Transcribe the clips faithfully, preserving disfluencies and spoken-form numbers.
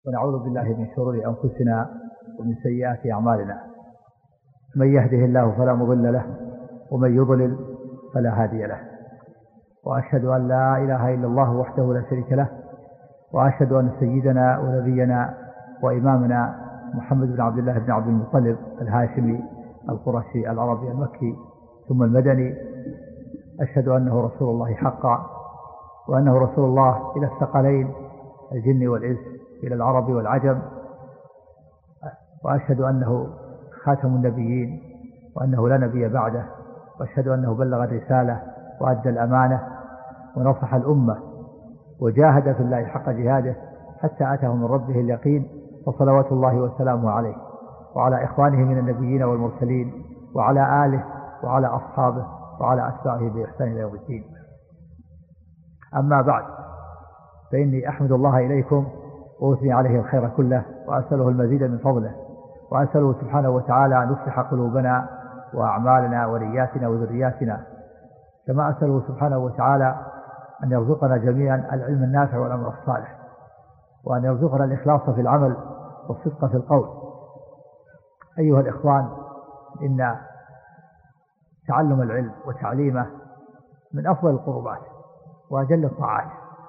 ونعوذ بالله من شرور أنفسنا ومن سيئات أعمالنا. من يهده الله فلا مضل له ومن يضلل فلا هادي له. وأشهد أن لا إله إلا الله وحده لا شريك له، وأشهد أن سيدنا ونبينا وإمامنا محمد بن عبد الله بن عبد المطلب الهاشمي القرشي العربي المكي ثم المدني، أشهد أنه رسول الله حقا، وأنه رسول الله إلى الثقلين الجن والإنس، إلى العرب والعجم، وأشهد أنه خاتم النبيين وأنه لا نبي بعده، وأشهد أنه بلغ الرسالة وأدى الأمانة ونصح الأمة وجاهد في الله حق جهاده حتى أتاه من ربه اليقين، وصلوات الله وسلامه عليه وعلى إخوانه من النبيين والمرسلين وعلى آله وعلى أصحابه وعلى أتباعه بإحسان إلى يوم الدين. أما بعد، فإني أحمد الله إليكم وأثني عليه الخير كله، وأسأله المزيد من فضله، وأسأله سبحانه وتعالى أن يصلح قلوبنا وأعمالنا ونياتنا وذرياتنا، كما أسأله سبحانه وتعالى أن يرزقنا جميعا العلم النافع والعمل الصالح، وأن يرزقنا الإخلاص في العمل والصدق في القول. أيها الإخوان، إن تعلم العلم وتعليمه من أفضل القربات وأجل الطاعات،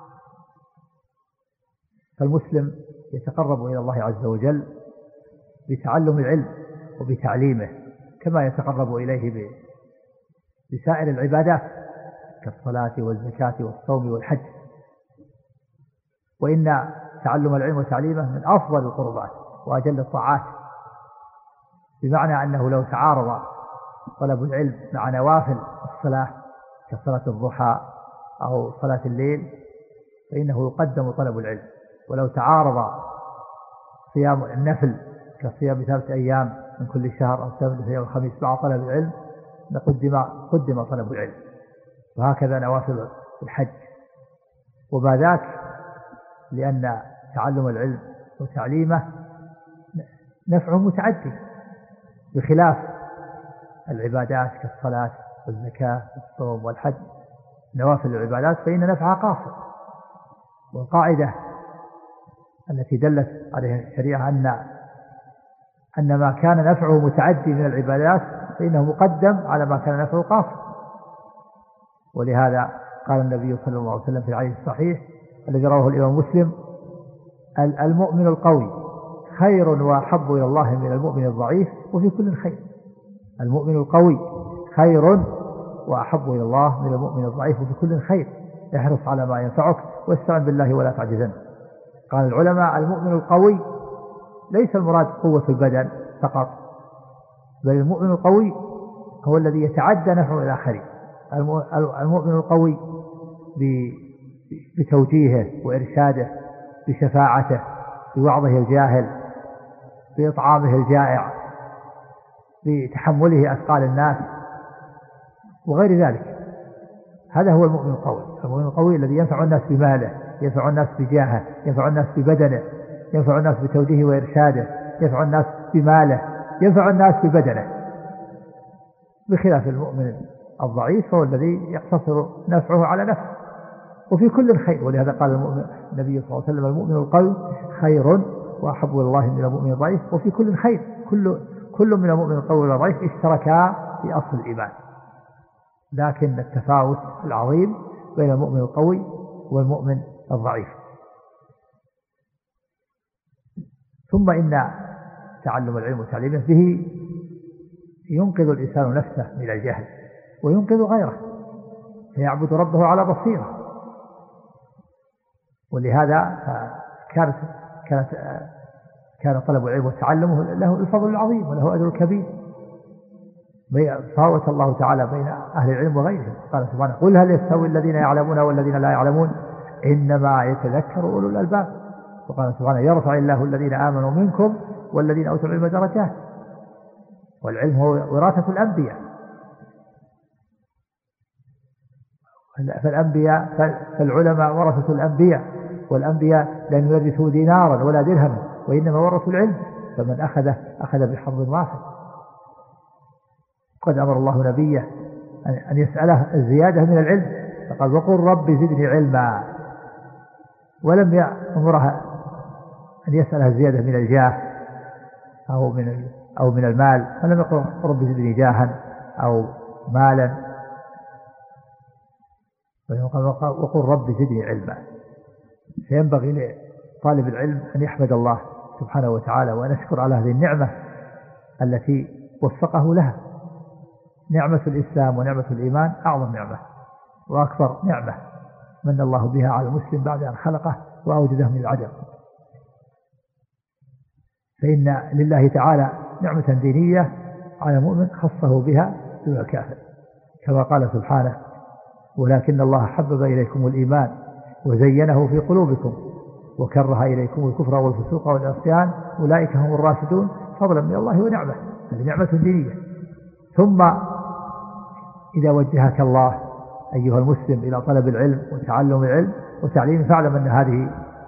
فالمسلم يتقرب إلى الله عز وجل بتعلم العلم وبتعليمه، كما يتقرب إليه بسائر العبادات كالصلاة والزكاة والصوم والحج. وإن تعلم العلم وتعليمه من أفضل القربات وأجل الطاعات، بمعنى أنه لو تعارض طلب العلم مع نوافل الصلاة كصلاة الضحى أو صلاة الليل فإنه يقدم طلب العلم، ولو تعارض صيام النفل كصيام ثلاثة أيام من كل شهر أو صيام يوم الخميس مع طلب العلم قدم قدم طلب العلم. وهكذا نوافل الحج. وما ذاك لأن تعلم العلم وتعليمه نفعه متعدي، بخلاف العبادات كالصلاة والزكاة والصوم والحج، نوافل العبادات فإن نفعها قاصر. والقاعدة التي دلت عليها الشريعة أن أن ما كان نفعه متعدي من العبادات فإنه مقدم على ما كان نفعه قاصر. ولهذا قال النبي صلى الله عليه وسلم في الحديث الصحيح الذي رواه الإمام مسلم: المؤمن القوي خير وأحب إلى الله من المؤمن الضعيف وفي كل خير. المؤمن القوي خير وأحب إلى الله من المؤمن الضعيف وفي كل خير. احرص على ما ينفعك واستعن بالله ولا تعجزن. قال العلماء: المؤمن القوي ليس المراد قوة البدن فقط، بل المؤمن القوي هو الذي يتعدى نفعه الآخرين. المؤمن القوي بتوجيهه وإرشاده، بشفاعته، بوعظه الجاهل، بإطعامه الجائع، بتحمله أثقال الناس وغير ذلك. هذا هو المؤمن القوي. المؤمن القوي الذي ينفع الناس بماله، ينفع الناس بجاهه، ينفع الناس ببدنه، ينفع الناس بتوجيهه وإرشاده، ينفع الناس بماله، ينفع الناس ببدنه، بخلاف المؤمن الضعيف فهو الذي يقتصر نفعه على نفسه وفي كل خير. ولهذا قال المؤمن النبي صلى الله عليه وسلم: المؤمن القوي خير وأحب إلى الله من المؤمن الضعيف وفي كل خير. كل كل من المؤمن القوي والضعيف اشتركا في أصل الإيمان، لكن التفاوت العظيم بين المؤمن القوي والمؤمن الضعيف. ثم إن تعلم العلم وتعليمه به ينقذ الإنسان نفسه من الجهل وينقذ غيره، فيعبد ربه على بصيرة. ولهذا كانت كانت كان طلب العلم وتعلمه له الفضل العظيم وله أجر كبير. فاوت الله تعالى بين أهل العلم وغيرهم. قال سبحانه: قل هل يستوي الذين يعلمون والذين لا يعلمون إنما يتذكر أولو الألباب. وقال سبحانه: يرفع الله الذين آمنوا منكم والذين أوتوا العلم درجات. والعلم هو وراثة الأنبياء، فالأنبياء فالعلماء ورثة الأنبياء، والأنبياء لم يورثوا دينارا ولا درهما وإنما ورثوا العلم، فمن أخذه أخذ بحظ وافر. قد أمر الله نبيه أن يسأله الزيادة من العلم، فقال: وقل رب زدني علما. ولم يأمرها أن يسألها زيادة من الجاه أو من أو من المال، فلم يقل رب زدني جاها أو مالا، وقل رب زدني علما. فينبغي لطالب العلم أن يحمد الله سبحانه وتعالى وأن يشكر على هذه النعمة التي وفقه لها. نعمة الإسلام ونعمة الإيمان أعظم نعمة وأكبر نعمة من الله بها على المسلم بعد أن خلقه وأوجده من العدم. فإن لله تعالى نعمة دينية على المؤمن خصه بها دون الكافر، كما قال سبحانه: ولكن الله حبب إليكم الإيمان وزينه في قلوبكم وكره إليكم الكفر والفسوق والعصيان أولئك هم الراشدون فضلا من الله ونعمة. هذه نعمة دينية. ثم إذا وجهك الله أيها المسلم إلى طلب العلم وتعلم العلم وتعليمه فاعلم أن هذه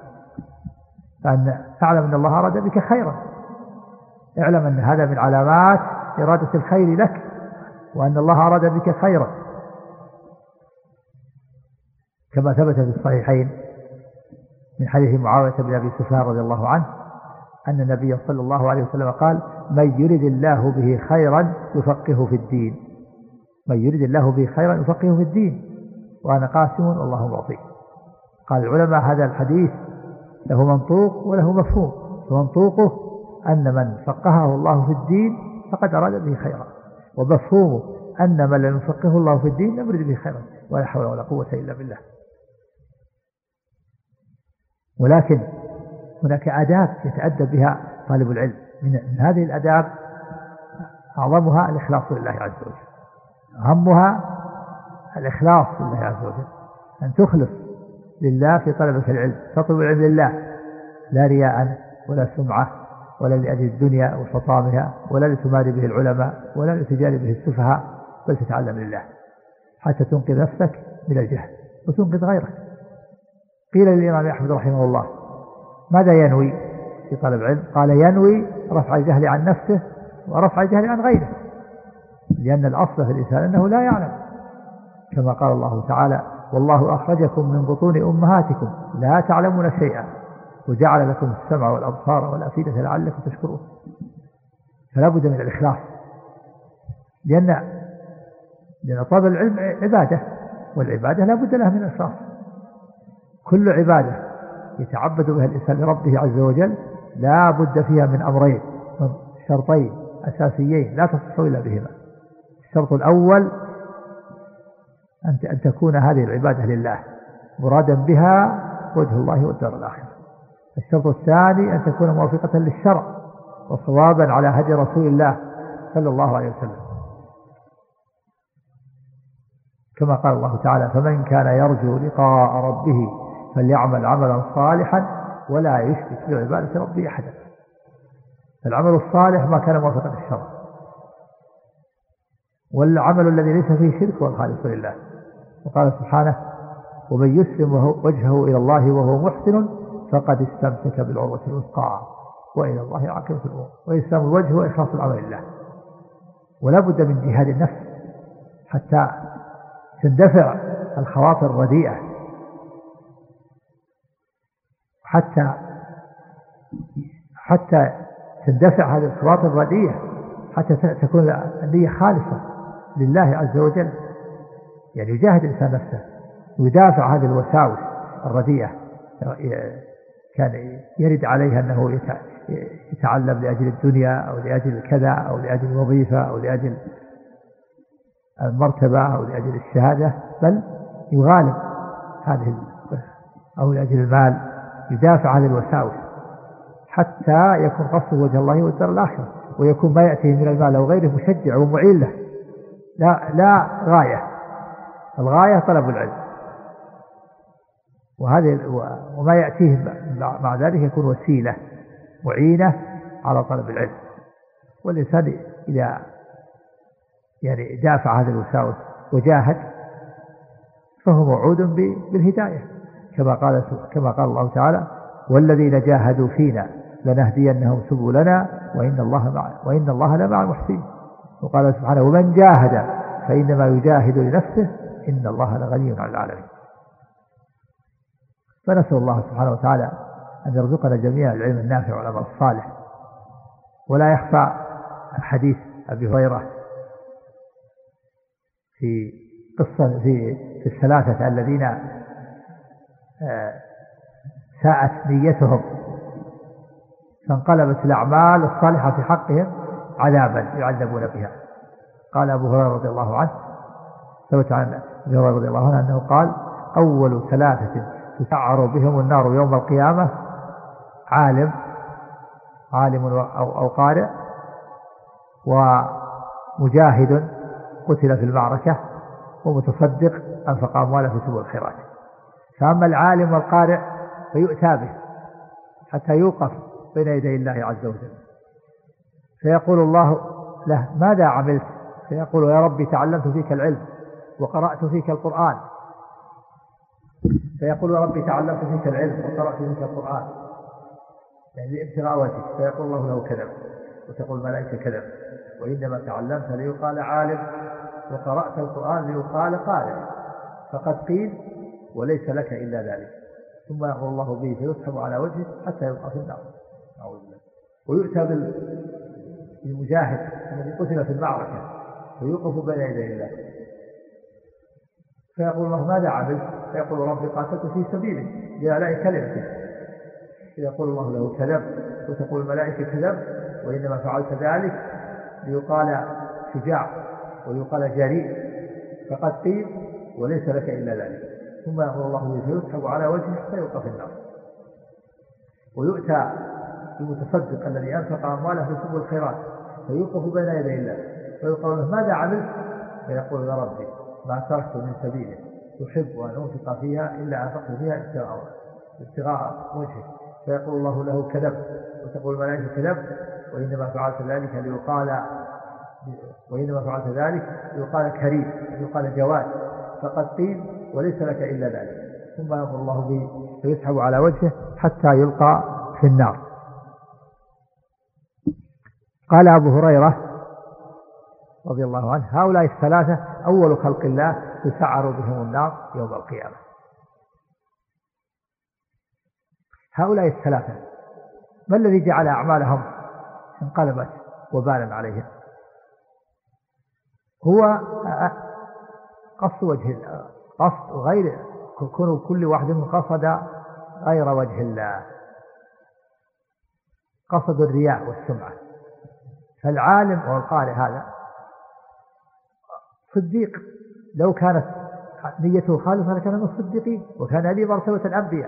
فأن اعلم أن الله أراد بك خيرا. اعلم أن هذا من علامات إرادة الخير لك، وأن الله أراد بك خيرا، كما ثبت في الصحيحين من حديث معاوية بن أبي سفيان رضي الله عنه أن النبي صلى الله عليه وسلم قال: من يرد الله به خيرا يفقهه في الدين. من يرد الله به خيرا يفقهه في الدين وأنا قاسم والله معطي. قال العلماء: هذا الحديث له منطوق وله مفهوم. فمنطوقه أن من فقهه الله في الدين فقد أراد به خيرا، ومفهومه أن من لم يفقهه الله في الدين لم يرد به خيرا، ولا حول ولا قوة إلا بالله. ولكن هناك آداب يتأدب بها طالب العلم. من هذه الآداب أعظمها الإخلاص لله عز وجل، أهمها الإخلاص لله عز وجل، أن تخلص لله في طلبة العلم، تطلب العلم لله لا رياء ولا سمعة ولا لأجل الدنيا وحطامها ولا لتماري به العلماء ولا لتجاري به السفهاء، بل تتعلم لله حتى تنقذ نفسك من الجهل وتنقذ غيرك. قيل للإمام أحمد رحمه الله: ماذا ينوي في طلب العلم؟ قال: ينوي رفع الجهل عن نفسه ورفع الجهل عن غيره، لأن الأصل في الإنسان أنه لا يعلم، كما قال الله تعالى: والله أخرجكم من بطون أمهاتكم لا تعلمون شيئا وجعل لكم السمع والأبصار والأفئدة لعلكم تشكرون. فلا بد من الإخلاص، لأن لأن طلب العلم عبادة، والعبادة لا بد لها من الإخلاص. كل عبادة يتعبد بها الإنسان لربه عز وجل لا بد فيها من أمرين، من شرطين أساسيين لا تصح إلا بهما. الشرط الأول أن تكون هذه العبادة لله مرادا بها وجه الله والدار الآخرة. الشرط الثاني أن تكون موافقة للشرع وصوابا على هدي رسول الله صلى الله عليه وسلم، كما قال الله تعالى: فمن كان يرجو لقاء ربه فليعمل عملا صالحا ولا يشرك بعبادة ربه أحدا. العمل الصالح ما كان موافقا للشرع، والعمل الذي ليس فيه شرك هو الخالص لله. وقال سبحانه: ومن يسلم وجهه إلى الله وهو محسن فقد استمسك بالعروة الوثقى وإلى الله عاقبة الأمور. وإسلام الوجه وإخلاص العمل لله. ولا بد من جهاد النفس حتى تندفع الخواطر الرديئة، حتى حتى تندفع هذه الخواطر الرديئة، حتى تكون النية خالصة لله عز وجل. يعني يجاهد الإنسان نفسه ويدافع هذه الوساوس الرديئة كان يرد عليها أنه يتعلم لأجل الدنيا أو لأجل كذا أو لأجل الوظيفة أو لأجل المرتبة أو لأجل الشهادة، بل يغالب هذه أو لأجل المال، يدافع هذه الوساوس حتى يكون قصده وجه الله والدار الآخرة، ويكون ما يأتيه من المال أو غيره مشجع ومعين له، لا لا غاية. الغاية طلب العلم، وهذه وما يأتيه مع ذلك يكون وسيلة معينة على طلب العلم. والإنسان إذا يعني دافع هذه الوساوس وجاهد فهو موعود بالهداية، كما قال كما قال الله تعالى: والذين جاهدوا فينا لنهدينهم سبلنا وإن الله مع وإن الله لمع المحسنين. وقال سبحانه: ومن جاهد فإنما يجاهد لنفسه إن الله لغني عن العالمين. فنسأل الله سبحانه وتعالى أن يرزقنا جميعا العلم النافع والعمل الصالح. ولا يخفى حديث أبي هريرة في قصة في, في الثلاثة الذين ساءت نيتهم فانقلبت الأعمال الصالحة في حقهم عذابا يعذبون بها. قال أبو هريرة رضي الله عنه ثبت عن أبي هريرة رضي الله عنه أنه قال: أول ثلاثة تسعر بهم النار يوم القيامة عالم عالم أو, أو قارئ، ومجاهد قتل في المعركة، ومتصدق أنفق أمواله في سبل الخيرات. فأما العالم والقارئ فيؤتى به حتى يوقف بين يدي الله عز وجل، فيقول الله له: ماذا عملت؟ فيقول: يا ربي تعلمت فيك العلم وقرأت فيك القرآن. فيقول: يا ربي تعلمت فيك العلم وقرأت فيك القرآن، يعني ابتغاء وجهك. فيقول الله له: كذب. وتقول الملائكة: كذب، وإنما تعلمت ليقال عالم وقرأت القرآن ليقال قارئ، فقد قيل وليس لك إلا ذلك. ثم يأمر الله به فيسحب على وجهه حتى يلقى في النار. ويؤتى بالمجاهد الذي قتل في المعركة فيوقف بين يدي الله، فيقول الله: ماذا عملت؟ فيقول: ربي قاتلت في سبيلك بأعلاء كلمتك. فيقول الله له: كذب. وتقول الملائكة: كذب، وإنما فعلت ذلك ليقال شجاع ويقال جريء، فقد قيل وليس لك إلا ذلك. ثم يأمر الله به فيسحب على وجهه حتى يلقى في النار. ويؤتى المتصدق الذي أنفق أمواله في سبل الخيرات فيوقف بين يدي الله، فيقول له: ماذا عملت؟ فيقول: يا ربي ما تركت من سبيله يحب أن أنفق فيها إلا أنفقت فيها ابتغاء وجهه. فيقول الله له: كذب. وتقول الملائكة: كذب، وإنما فعلت ذلك ليقال وإنما فعلت ذلك ليقال كريم، ليقال جواد، فقد قيل وليس لك إلا ذلك. ثم يأمر الله به فيسحب على وجهه حتى يلقى في النار. قال أبو هريرة رضي الله عنه: هؤلاء الثلاثة أول خلق الله تسعر بهم النار يوم القيامة. هؤلاء الثلاثة ما الذي جعل أعمالهم انقلبت وبالا عليهم؟ هو قصد وجه قصد غير كون كل واحد من قصد غير وجه الله، قصد الرياء والسمعة. فالعالم والقارئ هذا صديق، لو كانت نيته خالصة لكان من الصديقين وكان هذه مرتبة الأنبياء.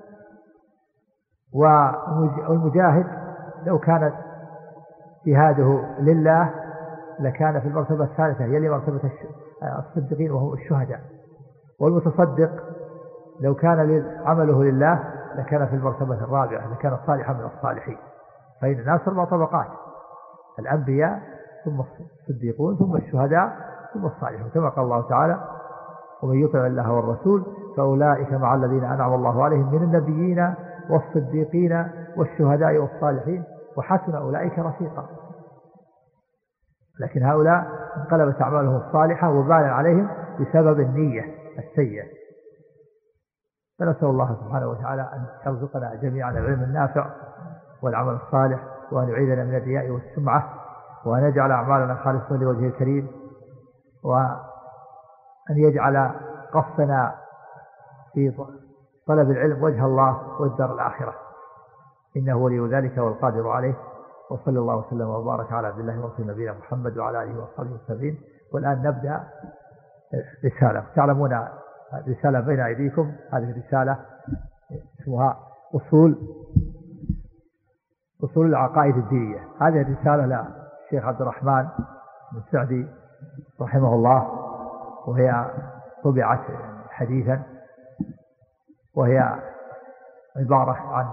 والمجاهد لو كانت جهاده لله لكان في المرتبة الثالثة يلي مرتبة الصديقين وهم الشهداء. والمتصدق لو كان عمله لله لكان في المرتبة الرابعة، لكان صالحا من الصالحين. فإن الناس أربع طبقات: الأنبياء ثم الصديقون ثم الشهداء ثم الصالحون، كما قال الله تعالى: ومن يطع الله والرسول فأولئك مع الذين أنعم الله عليهم من النبيين والصديقين والشهداء والصالحين وحسن أولئك رفيقا. لكن هؤلاء انقلبت أعمالهم الصالحة وبال عليهم بسبب النية السيئة. فنسأل الله سبحانه وتعالى أن يرزقنا جميعا العلم النافع والعمل الصالح، وأن يعيذنا من الرياء والسمعة، وأن يجعل أعمالنا خالصة لوجهه الكريم، وأن يجعل قصدنا في طلب العلم وجه الله والدار الآخرة، إنه ولي ذلك والقادر عليه. وصلى الله وسلم وبارك على عبد الله ورسوله نبينا محمد وعلى آله وصحبه وسلم. والآن نبدأ رسالة. تعلمون رسالة بين أيديكم، هذه الرسالة اسمها أصول أصول العقائد الدينية. هذه الرسالة للشيخ عبد الرحمن بن سعدي رحمه الله، وهي طبعت حديثا، وهي عبارة عن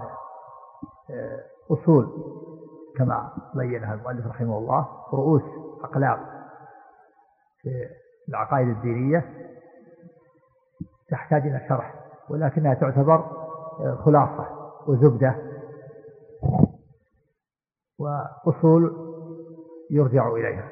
أصول كما بينها المؤلف رحمه الله، رؤوس أقلام في العقائد الدينية تحتاج إلى شرح، ولكنها تعتبر خلاصة وزبدة وأصول يرجع إليها.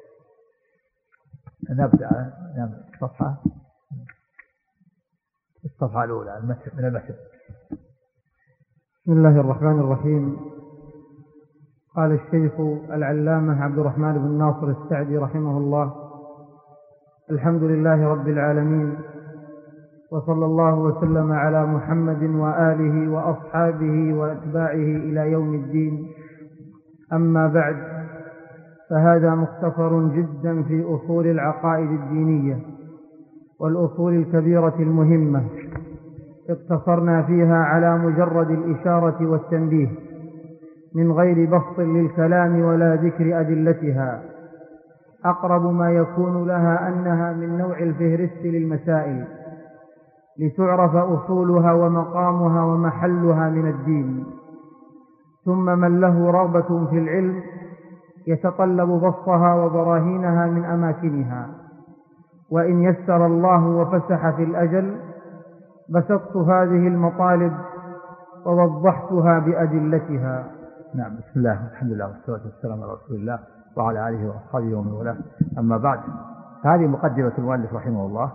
نبدأ من الصفحة الصفحة الأولى من المتن. بسم الله الرحمن الرحيم. قال الشيخ العلامة عبد الرحمن بن ناصر السعدي رحمه الله: الحمد لله رب العالمين، وصلى الله وسلم على محمد وآله وأصحابه وأتباعه إلى يوم الدين. أما بعد، فهذا مختصر جدا في أصول العقائد الدينية والأصول الكبيرة المهمة، اقتصرنا فيها على مجرد الإشارة والتنبيه من غير بسط للكلام ولا ذكر أدلتها. أقرب ما يكون لها أنها من نوع الفهرست للمسائل لتعرف أصولها ومقامها ومحلها من الدين. ثم من له رغبة في العلم يتطلب بسطها وبراهينها من أماكنها، وإن يسر الله وفسح في الأجل بسطت هذه المطالب ووضحتها بأدلتها. نعم. بسم الله والحمد لله والصلاة والسلام على رسول الله وعلى آله وأصحابه ومن والاه. أما بعد، هذه مقدمة المؤلف رحمه الله،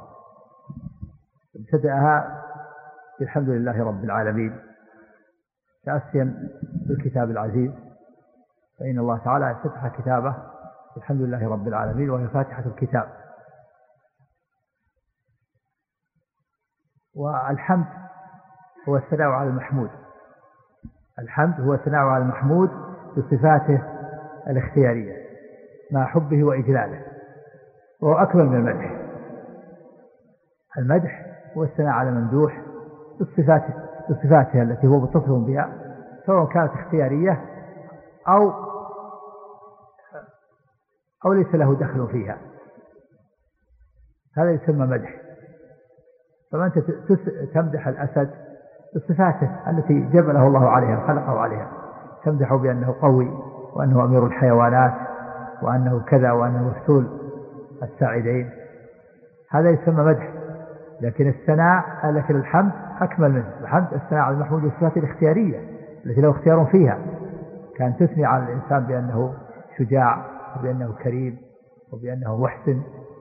ابتدأها بالحمد لله رب العالمين تأسيا بالكتاب العزيز، فإن الله تعالى افتتح كتابه بالحمد لله رب العالمين، وهي فاتحة الكتاب. والحمد هو الثناء على المحمود، الحمد هو الثناء على المحمود بصفاته الاختيارية مع حبه وإجلاله، وهو أكمل من المدح. المدح هو الثناء على الممدوح بصفاته, بصفاته التي هو متصف بها، سواء كانت اختيارية أو أو ليس له دخل فيها، هذا يسمى مدح. فأنت تمدح الأسد بصفاته التي جبله الله عليها وخلقه عليها، تمدحه بأنه قوي وأنه أمير الحيوانات وأنه كذا وأنه مسؤول الساعدين، هذا يسمى مدح. لكن الثناء، لكن الحمد أكمل منه. الحمد الثناء على المحمود بالصفات الاختيارية التي له اختيار فيها، كان تثني على الإنسان بأنه شجاع وبأنه كريم وبأنه محسن.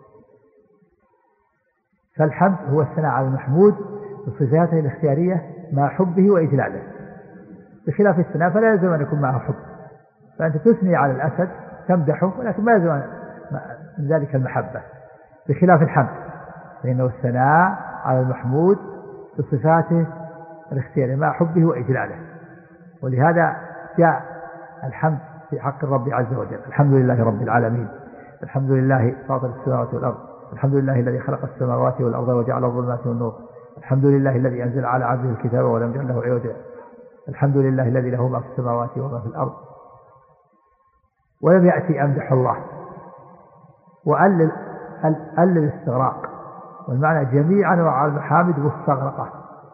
فالحمد هو الثناء على المحمود بصفاته الاختيارية مع حبه وإجلاله، بخلاف الثناء فلا يلزم أن يكون معه حب. فأنت تثني على الأسد تمدحه، ولكن ما يلزم من ذلك المحبة، بخلاف الحمد فإنه الثناء على المحمود بصفاته الاختيارية مع حبه وإجلاله. ولهذا جاء الحمد في حق الرب عز وجل: الحمد لله رب العالمين، الحمد لله فاطر السماوات والأرض، الحمد لله الذي خلق السماوات والأرض وجعل الظلمات والنور، الحمد لله الذي أنزل على عبده الكتاب ولم يجعل له عوجا، الحمد لله الذي له ما في السماوات وما في الأرض. ولم يأتي أمدح الله وأل الاستغراق، والمعنى جميع أنواع المحامد مستغرقة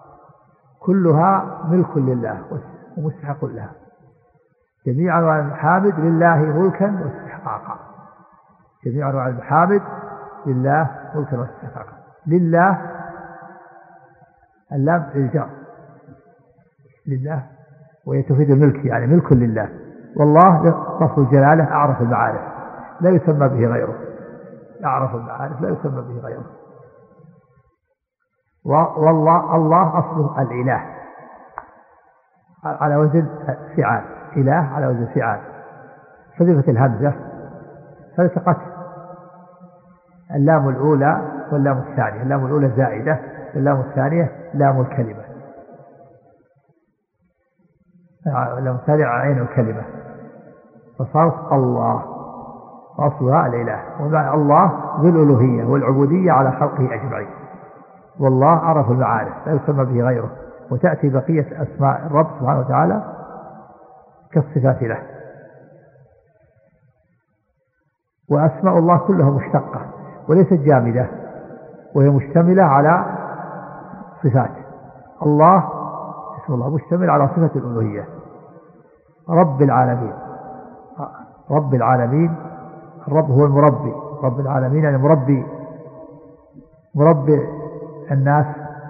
كلها ملك لله ومستحق لها. جميع أنواع المحامد لله ملكا واستحقاقا، جميع أنواع المحامد لله ملكا واستحقاقا. لله اللام للجار، لله وهي تفيد الملك، يعني ملك لله. والله لفظ الجلالة أعرف المعارف لا يسمى به غيره، أعرف المعارف لا يسمى به غيره. والله الله أصله الإله على وزن فعال، إله على وزن فعال، حذفت الهمزة فالتقت اللام الأولى واللام الثانية، اللام الأولى زائدة واللام الثانية لام الكلمة، اللام الثانية عين الكلمة، فصارت الله، أصلها الإله. ومعنى الله بالألوهية والعبودية على خلقه أجمعين. والله عرف المعارف لا يسمى به غيره، وتأتي بقية أسماء الرب سبحانه وتعالى كالصفات له. وأسماء الله كلها مشتقة وليست جامدة، وهي مشتملة على صفات. الله اسم الله مشتمل على صفة الألوهية. رب العالمين، رب العالمين، الرب هو المربي، رب العالمين يعني مربي، مربي الناس،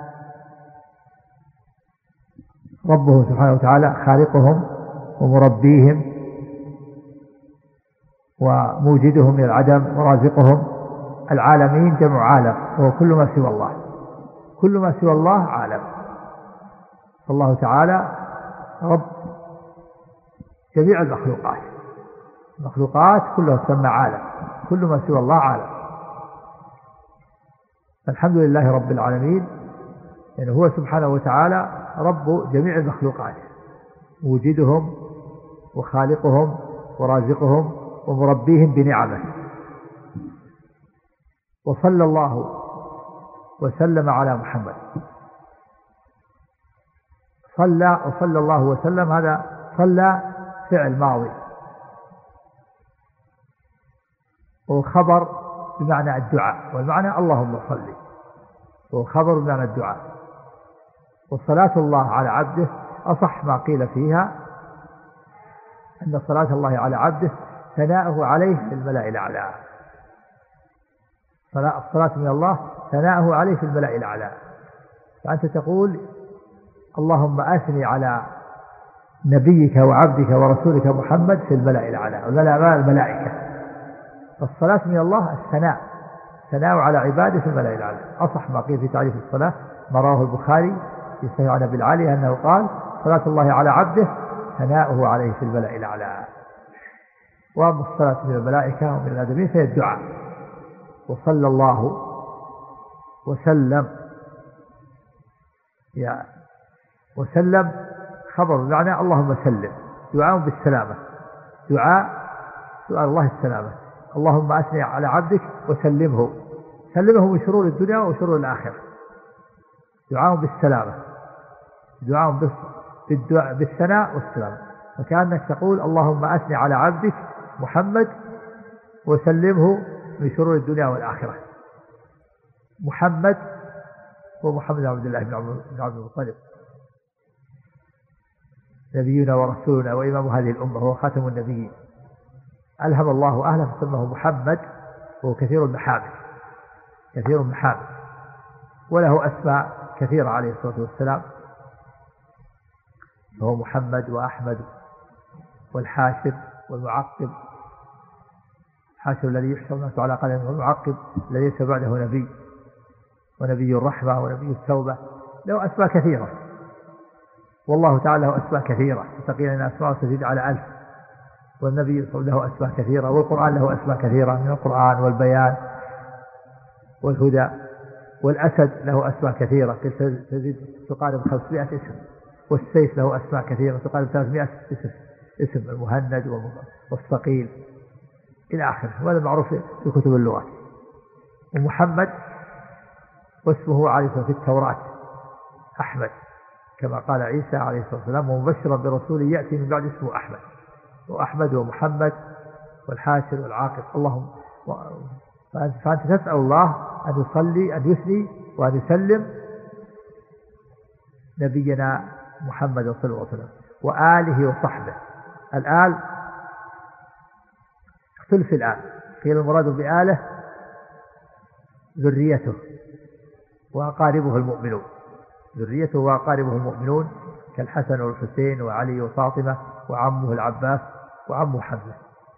ربهم سبحانه وتعالى خالقهم ومربيهم وموجدهم من العدم ورازقهم. العالمين جمع عالم، وهو كل ما سوى الله، كل ما سوى الله عالم. فالله تعالى رب جميع المخلوقات. المخلوقات كلها تسمى عالم، كل ما سوى الله عالم. الحمد لله رب العالمين، يعني هو سبحانه وتعالى رب جميع المخلوقات، موجدهم وخالقهم ورازقهم ومربيهم بنعمه. وصلى الله وسلم على محمد. صلى وصلى الله وسلم، هذا صلى فعل ماضي، وخبر بمعنى الدعاء، والمعنى اللهم صل، وخبر بمعنى الدعاء. وصلاة الله على عبده أصح ما قيل فيها أن صلاة الله على عبده ثناؤه عليه في الملأ الأعلى. الصلاة من الله ثناؤه عليه في الملأ الأعلى. فأنت تقول اللهم أثني على نبيك وعبدك ورسولك محمد في الملأ الأعلى، والملأ الملائكة. فالصلاة من الله الثناء، ثناء على عباده في الملأ الأعلى. أصح ما قيل في تعريف الصلاة ما رواه البخاري في صحيح عن أبي العالي أنه قال صلاة الله على عبده ثناؤه عليه في الملأ الأعلى. وأما الصلاة من الملائكة ومن الآدمين فهي الدعاء. وصلى الله وسلم، يا وسلم خبر بمعنى اللهم سلم، دعاء بالسلامة، دعاء سؤال الله السلامة. اللهم أثني على عبدك وسلمه، سلمه من شرور الدنيا وشرور الآخرة. دعاء بالسلامة، دعاء بالدعاء بالثناء والسلامة. فكأنك تقول اللهم أثني على عبدك محمد وسلمه من شرور الدنيا والآخرة. محمد هو محمد بن عبد الله بن عبد المطلب، نبينا ورسولنا وإمام هذه الأمة، هو خاتم النبيين. ألهم الله أهله فسمه محمد، وهو كثير المحامد، كثير المحامد، وله أسماء كثيرة عليه الصلاة والسلام. هو محمد وأحمد والحاشر والمعقب. الحاشر الذي يحشر الناس على قدمه، والمعقب الذي ليس بعده نبي، ونبي الرحمة ونبي التوبة. له أسماء كثيرة، والله تعالى له أسماء كثيرة، وتقيل أن أسماء تزيد على ألف. والنبي له أسماء كثيرة، والقرآن له أسماء كثيرة، من القرآن والبيان والهدى. والأسد له أسماء كثيرة تزيد تقارب خمسمائة اسم. والسيف له أسماء كثيرة تقارب ثلاثمائة اسم، اسم المهند والثقيل إلى آخره، وهذا معروف في كتب اللغة. ومحمد واسمه عليه في التوراة أحمد، كما قال عيسى عليه الصلاة والسلام ومبشرا برسول يأتي من بعد اسمه أحمد. وأحمد ومحمد والحاشر والعاقب. اللهم فأنت تسأل الله أن يصلي أن يثني وأن يسلم نبينا محمد صلى الله عليه وسلم وآله وصحبه. الآل اختلف الآل، قيل المراد بآله ذريته وأقاربه المؤمنون، ذريته وأقاربه المؤمنون كالحسن والحسين وعلي وفاطمة وعمه العباس وعمه حمزة،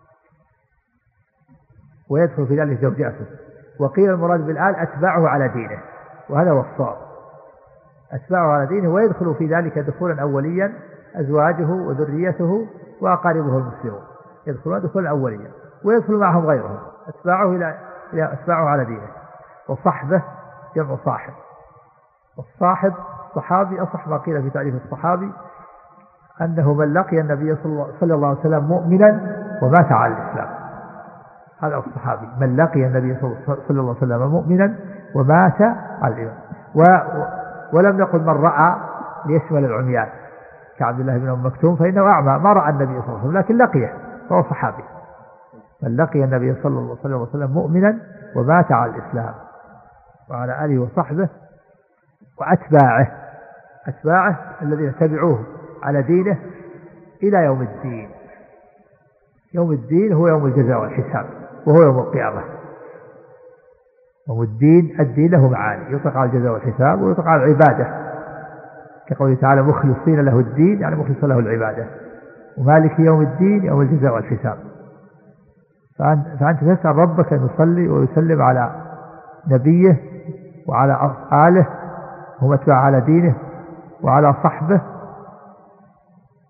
ويدخل في ذلك زوجاته. وقيل المراد بالآل أتباعه على دينه، وهذا هو الصواب، أتباعه على دينه، ويدخل في ذلك دخولا أوليا أزواجه وذريته وأقاربه المسلمون، يدخلون دخولا أوليا، ويدخل معهم غيرهم أتباعه إلى إلى أتباعه على دينه. وصحبه جمع صاحب، والصاحب صحابي. أصح ما قيل في تعريف الصحابي أنه من لقي النبي صلى الله عليه وسلم مؤمنا ومات على الإسلام، هذا الصحابي، من لقي النبي صلى الله عليه وسلم مؤمنا ومات على الإيمان. ولم نقل من رأى ليشمل العميان كعبد الله بن أم مكتوم، فإنه أعمى ما رأى النبي صلى الله عليه وسلم لكن لقيه، فهو صحابي. من لقي النبي صلى الله عليه وسلم مؤمنا ومات على الإسلام، وعلى آله وصحبه وأتباعه، أتباعه الذين تبعوه على دينه إلى يوم الدين. يوم الدين هو يوم الجزاء والحساب، وهو يوم القيامة. يوم الدين، الدين له معاني، يطلق على الجزاء والحساب ويطلق على العبادة، كقوله تعالى مخلصين له الدين، يعني مخلص له العبادة. ومالك يوم الدين يوم الجزاء والحساب. فأنت تسأل ربك أن يصلي ويسلم على نبيه وعلى آله هم أتباع على دينه وعلى صحبه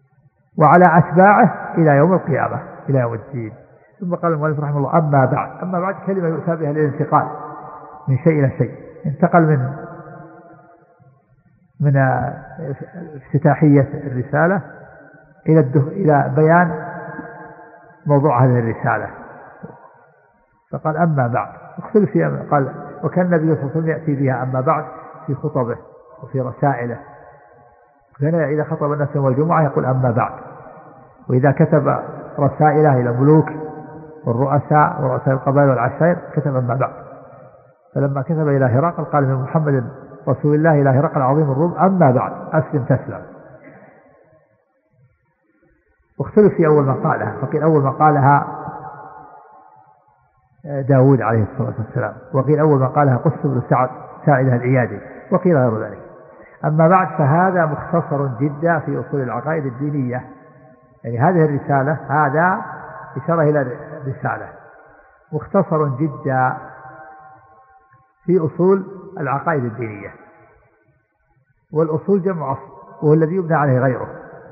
وعلى أتباعه إلى يوم القيامة، إلى يوم الدين. ثم قال المؤلف رحمه الله: أما بعد. أما بعد كلمة يؤتى بها للانتقال من شيء إلى شيء، انتقل من من افتتاحية الرسالة إلى إلى بيان موضوع هذه الرسالة، فقال: أما بعد. اختلف فيها، قال: وكان النبي صلى الله عليه وسلم يأتي بها أما بعد في خطبه وفي رسائله، كان إذا خطب الناس يوم الجمعة يقول: أما بعد. وإذا كتب رسائله إلى ملوك والرؤساء ورؤساء القبائل والعشائر كتب: أما بعد. فلما كتب إلى هرقل قال: من محمد رسول الله إلى هرقل عظيم الروم: أما بعد، أسلم تسلم. واختلف في أول ما قالها، فقيل أول ما قالها داود عليه الصلاة والسلام، وقيل أول ما قالها قس بن سعد ساعدها العيادي، وقيل غير ذلك. أما بعد فهذا مختصر جدا في أصول العقائد الدينية، يعني هذه الرسالة، هذا إشارة إلى الرسالة، مختصر جدا في أصول العقائد الدينية. والأصول جمع أصل، وهو الذي يبنى عليه غيره.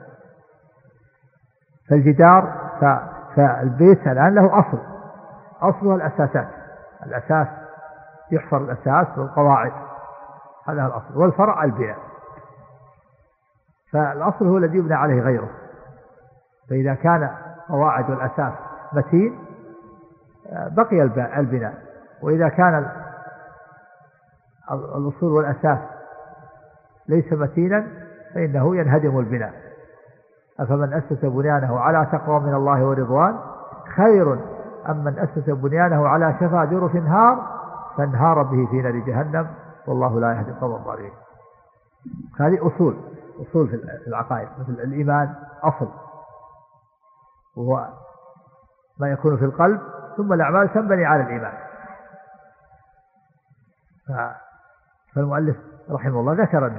فالجدار فالبيت الآن له أصل، أصلها الأساسات، الأساس يحفر الأساس والقواعد، هذا الأصل. والفرع البناء، فالأصل هو الذي يبنى عليه غيره. فإذا كان قواعد والأساس متين بقي البناء، وإذا كان الأصول والأساس ليس متينا فإنه ينهدم البناء. أفمن أسس بنيانه على تقوى من الله ورضوان خير أم من أسس بنيانه على شفا جرف نهار فانهار به في نار جهنم والله لا يهدي القوم الظالمين. هذه أصول أصول في العقائد. مثل الإيمان أصل، وهو ما يكون في القلب، ثم الأعمال تنبني على الإيمان. فالمؤلف رحمه الله ذكر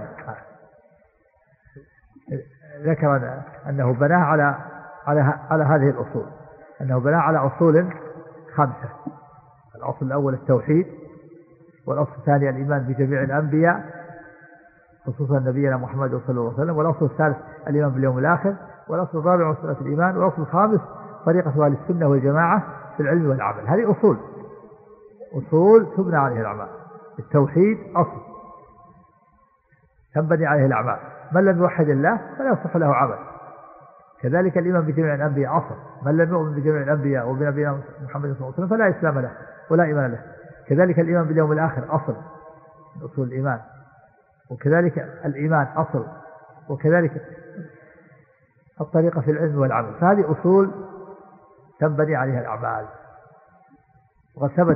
ذكر أنه بناه على على على هذه الأصول، أنه بناه على أصول خمسة. الأصل الأول التوحيد، والأصل الثاني الإيمان بجميع الأنبياء خصوصا نبينا محمد صلى الله عليه وسلم، والأصل الثالث الإيمان باليوم الآخر، والأصل الرابع مسألة الإيمان، والأصل الخامس طريقة أهل السنة والجماعة في العلم والعمل. هذه أصول أصول تبنى عليه الأعمال. التوحيد أصل تنبني عليه الأعمال، من لم يوحد الله فلا يصح له عمل. كذلك الإيمان بجميع الأنبياء أصل، من لم يؤمن بجميع الأنبياء وبنبينا محمد صلى الله عليه وسلم فلا إسلام له ولا إيمان له. كذلك الإيمان باليوم الآخر أصل من أصول الإيمان، وكذلك الإيمان أصل، وكذلك الطريقة في العلم والعمل. فهذه أصول تنبني عليها الأعمال. وقد ثبت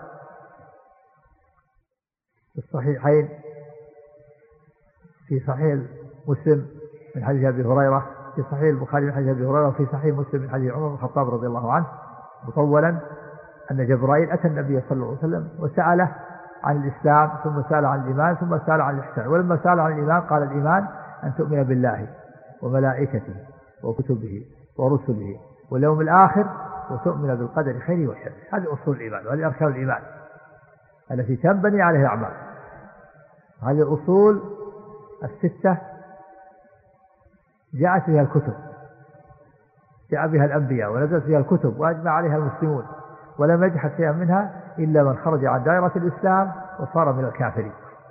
في الصحيحين في صحيح مسلم من حديث أبي هريرة، في صحيح البخاري من حديث أبي هريرة، وفي صحيح مسلم من حديث عمر بن الخطاب رضي الله عنه مطولا أن جبرائيل أتى النبي صلى الله عليه وسلم وسأله عن الإسلام، ثم سأل عن الإيمان، ثم سأل عن الإحسان. ولما سأل عن الإيمان قال: الإيمان أن تؤمن بالله وملائكته وكتبه ورسله واليوم الآخر وتؤمن بالقدر خيره وشره. هذه أصول الإيمان، وهذه أركان الإيمان التي تنبني عليها الأعمال. هذه الأصول الستة جاءت بها الكتب، جاء بها الأنبياء ونزلت بها الكتب وأجمع عليها المسلمون، ولم يجحد شيئا منها إلا من خرج عن دائرة الإسلام وصار من الكافرين.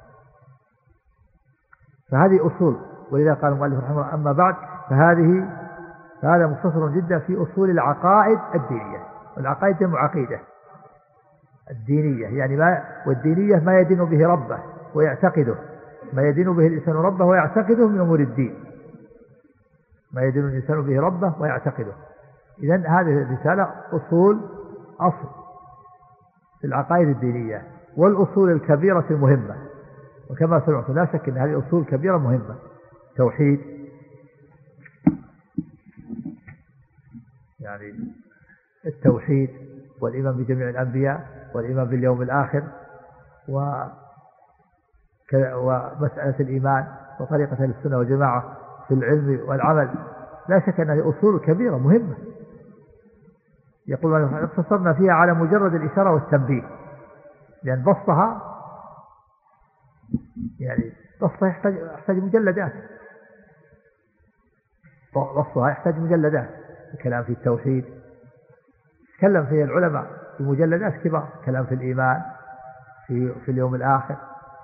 فهذه أصول. ولذا قال المؤلف رحمه الله: أما بعد فهذه فهذا مختصر جدا في أصول العقائد الدينية. والعقائد جمع عقيدة الدينية، يعني ما والدينية ما يدين به ربه ويعتقده، ما يدين به الإنسان ربه ويعتقده من أمور الدين، ما يدين الإنسان به ربه ويعتقده. إذن هذه الرسالة أصول أصل في العقائد الدينية، والأصول الكبيرة المهمة. وكما سمعت لا شك أن هذه أصول كبيرة مهمة: توحيد، يعني التوحيد والإيمان بجميع الأنبياء والإيمان باليوم الآخر ومسألة الإيمان وطريقة أهل السنة والجماعة في العلم والعمل. لا شك أن هذه أصول كبيرة مهمة. يقول: اقتصرنا فيها على مجرد الإشارة والتنبيه، لأن بسطها يعني بسطها يحتاج, يحتاج مجلدات. وصفها يحتاج مجلدات. الكلام في التوحيد تكلم فيه العلماء في مجلدات كبار، كلام في الإيمان، في في اليوم الآخر،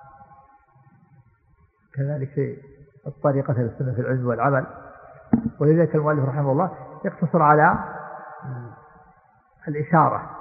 كذلك في الطريقة السنة في العلم والعمل. ولذلك المؤلف رحمه الله يقتصر على الإشارة،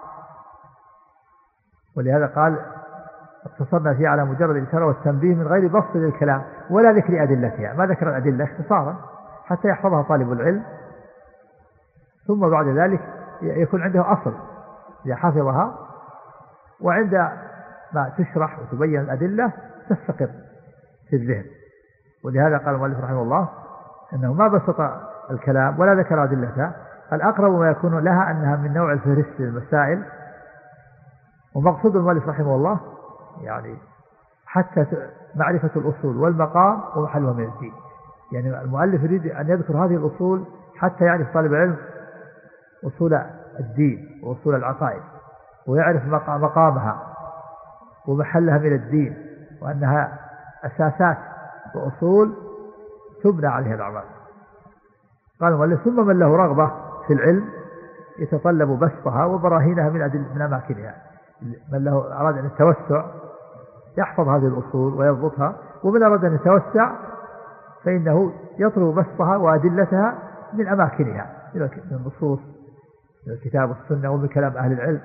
ولهذا قال اقتصرنا فيه على مجرد الإشارة والتنبيه من غير بسط للكلام ولا ذكر أدلتها. ما ذكر الأدلة اختصارا حتى يحفظها طالب العلم، ثم بعد ذلك يكون عنده أصل إذا حفظها، وعند ما تشرح وتبين الأدلة تستقر في الذهن. ولهذا قال المؤلف رحمه الله أنه ما بسط الكلام ولا ذكر أدلتها، الأقرب ما يكون لها أنها من نوع الفهرس للمسائل. ومقصود المؤلف رحمه الله يعني حتى معرفة الأصول والمقام ومحلها من الدين. يعني المؤلف يريد أن يذكر هذه الأصول حتى يعرف طالب العلم أصول الدين وأصول العقائد، ويعرف مقامها ومحلها من الدين، وأنها أساسات وأصول تبنى عليها الأعمال. قال المؤلف ثم من له رغبة في العلم يتطلب بسطها وبراهينها من أدل من أماكنها. من له أراد أن يتوسع يحفظ هذه الأصول ويضبطها، ومن أراد أن يتوسع فإنه يطلب بسطها وأدلتها من أماكنها، من النصوص، من الكتاب والسنة، ومن كلام أهل العلم.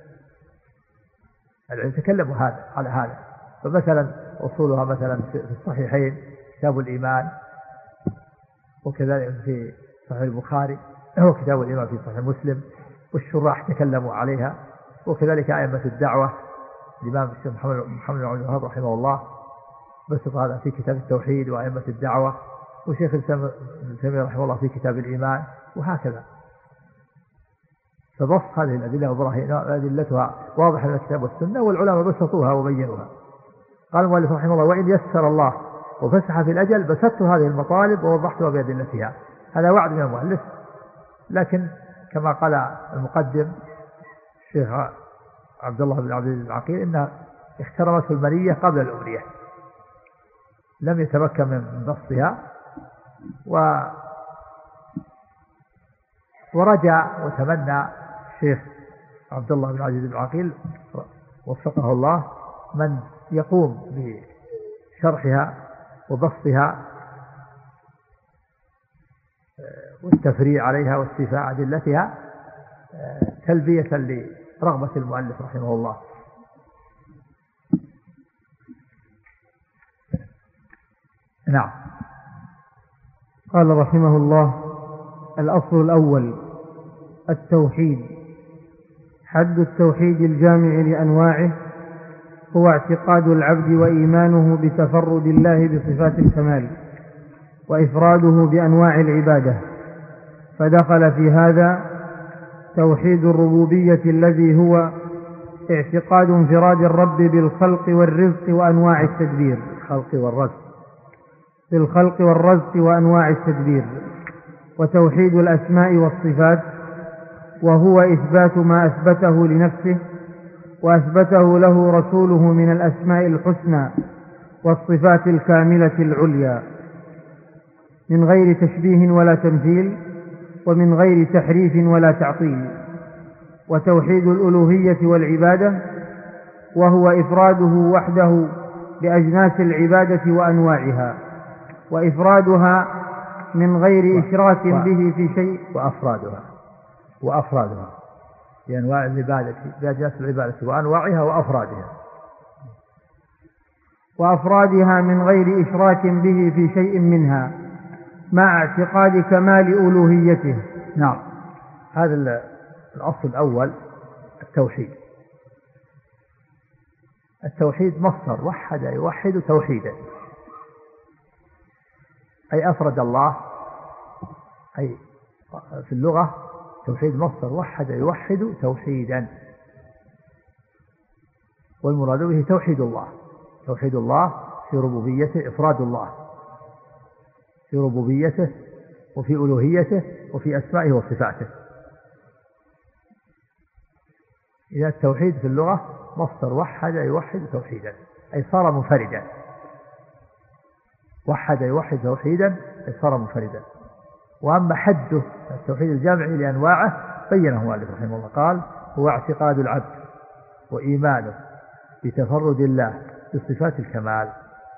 العلم تكلموا هذا على هذا. فمثلا أصولها مثلا في الصحيحين كتاب الإيمان، وكذلك في صحيح البخاري هو كتاب الإيمان في صحيح مسلم، والشراح تكلموا عليها، وكذلك أئمة الدعوة الإمام الشيخ محمد محمد بن عبد الوهاب رحمه الله بسط هذا في كتاب التوحيد وأئمة الدعوة، وشيخ ابن تيمية رحمه الله في كتاب الإيمان، وهكذا. فبسط هذه الأدلة وبراهينها أدلتها واضحة من الكتاب والسنة، والعلماء بسطوها وبينوها. قال المؤلف رحمه الله وإن يسر الله وفسح في الأجل بسطت هذه المطالب ووضحتها بأدلتها. هذا وعد من المؤلف، لكن كما قال المقدم الشيخ عبد الله بن عبد العقيل إنها اخترمته المنية قبل الأمنية، لم يتمكن من بسطها، و ورجع وتمنى الشيخ عبد الله بن عبد العقيل وفقه الله من يقوم بشرحها وبسطها والتفريع عليها واستيفاء أدلتها تلبية لرغبة المؤلف رحمه الله. نعم. قال رحمه الله الأصل الأول التوحيد. حد التوحيد الجامع لأنواعه هو اعتقاد العبد وإيمانه بتفرد الله بصفات الكمال وإفراده بأنواع العبادة، فدخل في هذا توحيد الربوبية الذي هو اعتقاد انفراد الرب بالخلق والرزق وأنواع التدبير الخلق والرزق بالخلق والرزق وأنواع التدبير، وتوحيد الأسماء والصفات وهو إثبات ما أثبته لنفسه وأثبته له رسوله من الأسماء الحسنى والصفات الكاملة العليا من غير تشبيه ولا تمثيل ومن غير تحريف ولا تعطيل. وتوحيد الألوهية والعبادة وهو إفراده وحده بأجناس العبادة وأنواعها وإفرادها من غير إشراك به في شيء وأفرادها وأفرادها بأنواع العبادة بأجناس العبادة وأنواعها وأفرادها وأفرادها من غير إشراك به في شيء منها مع اعتقاد كمال ألوهيته. نعم. هذا الأصل الأول التوحيد. التوحيد مصدر وحد يوحد توحيدا، أي أفرد الله، أي في اللغة توحيد مصدر وحد يوحد توحيدا، والمراد به توحيد الله. توحيد الله في ربوبيته، إفراد الله في ربوبيته وفي ألوهيته وفي أسمائه وصفاته. إذا التوحيد في اللغة مصدر وحد يوحد توحيدا، أي صار منفردا. وحد يوحد توحيدا أي صار منفردا. وأما حده التوحيد الجامعي لأنواعه بينه مؤلف رحمه الله، قال: هو اعتقاد العبد وإيمانه بتفرد الله بصفات الكمال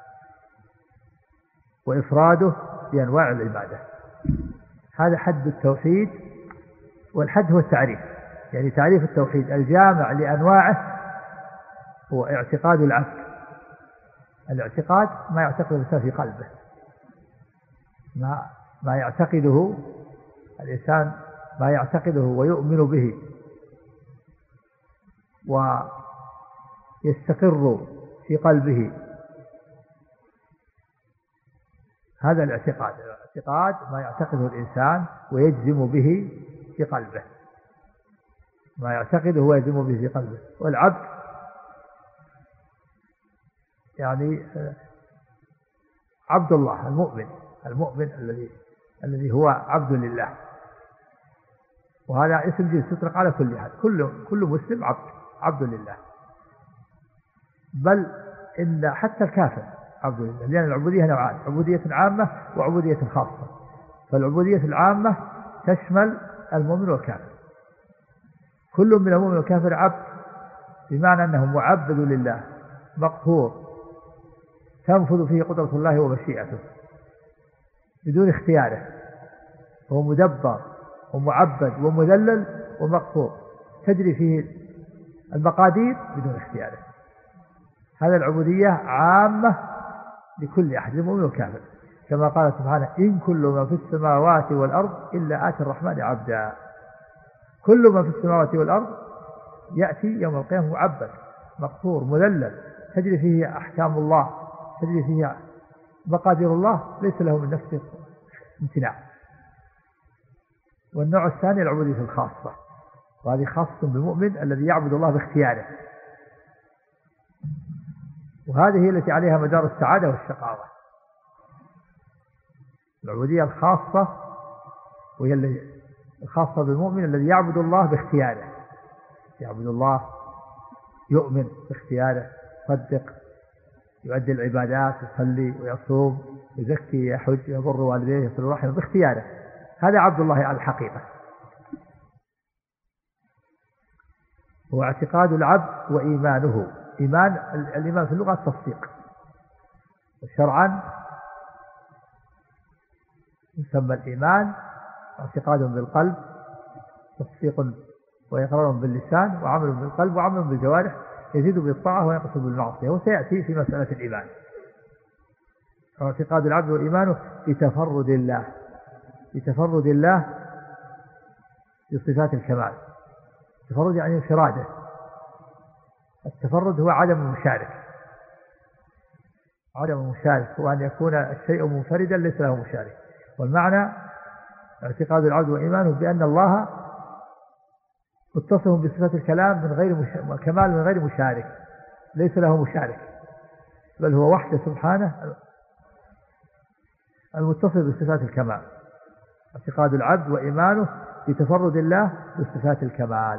وإفراده بأنواع العبادة. هذا حد التوحيد، والحد هو التعريف، يعني تعريف التوحيد الجامع لأنواعه هو اعتقاد العبد. الاعتقاد ما يعتقد الإنسان في قلبه، ما, ما يعتقده الإنسان، ما يعتقده ويؤمن به ويستقر في قلبه، هذا الاعتقاد. الاعتقاد ما يعتقده الإنسان ويجزم به في قلبه، ما يعتقده ويجزم به في قلبه. والعبد يعني عبد الله، المؤمن، المؤمن الذي الذي هو عبد لله، وهذا اسم جنس يطلق على كل أحد، كل كل مسلم عبد عبد لله، بل إن حتى الكافر عبد لله، لأن العبودية نوعان: عبودية عامة وعبودية خاصة. فالعبودية العامة تشمل المؤمن والكافر، كل من المؤمن والكافر عبد، بمعنى أنه معبد لله مقهور تنفذ فيه قدرة الله ومشيئته بدون اختياره، هو مدبر ومعبد ومذلل ومقهور تجري فيه المقادير بدون اختياره. هذا العبودية عامة لكل أحد، المؤمن والكافر، كما قال سبحانه: إن كل ما في السماوات والأرض إلا آتي الرحمن عبدا. كل ما في السماوات والأرض يأتي يوم القيامة معبد مقهور مذلل تجري فيه أحكام الله، تجري فيه مقادير الله، ليس له من نفسه امتناع. والنوع الثاني العبودية الخاصة، وهذه خاصة بالمؤمن الذي يعبد الله باختياره، وهذه هي التي عليها مدار السعادة والشقاوة. العبودية الخاصة وهي الخاصة بالمؤمن الذي يعبد الله باختياره، يعبد الله، يؤمن باختياره، يصدق، يؤدي العبادات، يصلي ويصوم، يزكي، يحج، يبر والديه، يصل رحمه باختياره. هذا عبد الله على الحقيقة. هو اعتقاد العبد وإيمانه. إيمان، الإيمان في اللغة التصديق، وشرعا يسمى الإيمان اعتقاد بالقلب، تصديق وإقرار باللسان، وعمل بالقلب وعمل بالجوارح، يزيد بالطاعة وينقص بالمعصية، وسيأتي في مسألة الإيمان. اعتقاد العبد وإيمانه بتفرد الله، بتفرد الله بصفات الكمال. التفرد يعني انفراده. التفرد هو عدم المشارك، عدم المشارك هو أن يكون الشيء منفردا ليس له مشارك. والمعنى اعتقاد العبد وإيمانه بأن الله متصف بصفات الكلام من غير مش... كمال من غير مشارك، ليس له مشارك، بل هو وحده سبحانه المتصف بصفات الكمال. اعتقاد العبد وإيمانه بتفرد الله بصفات الكمال.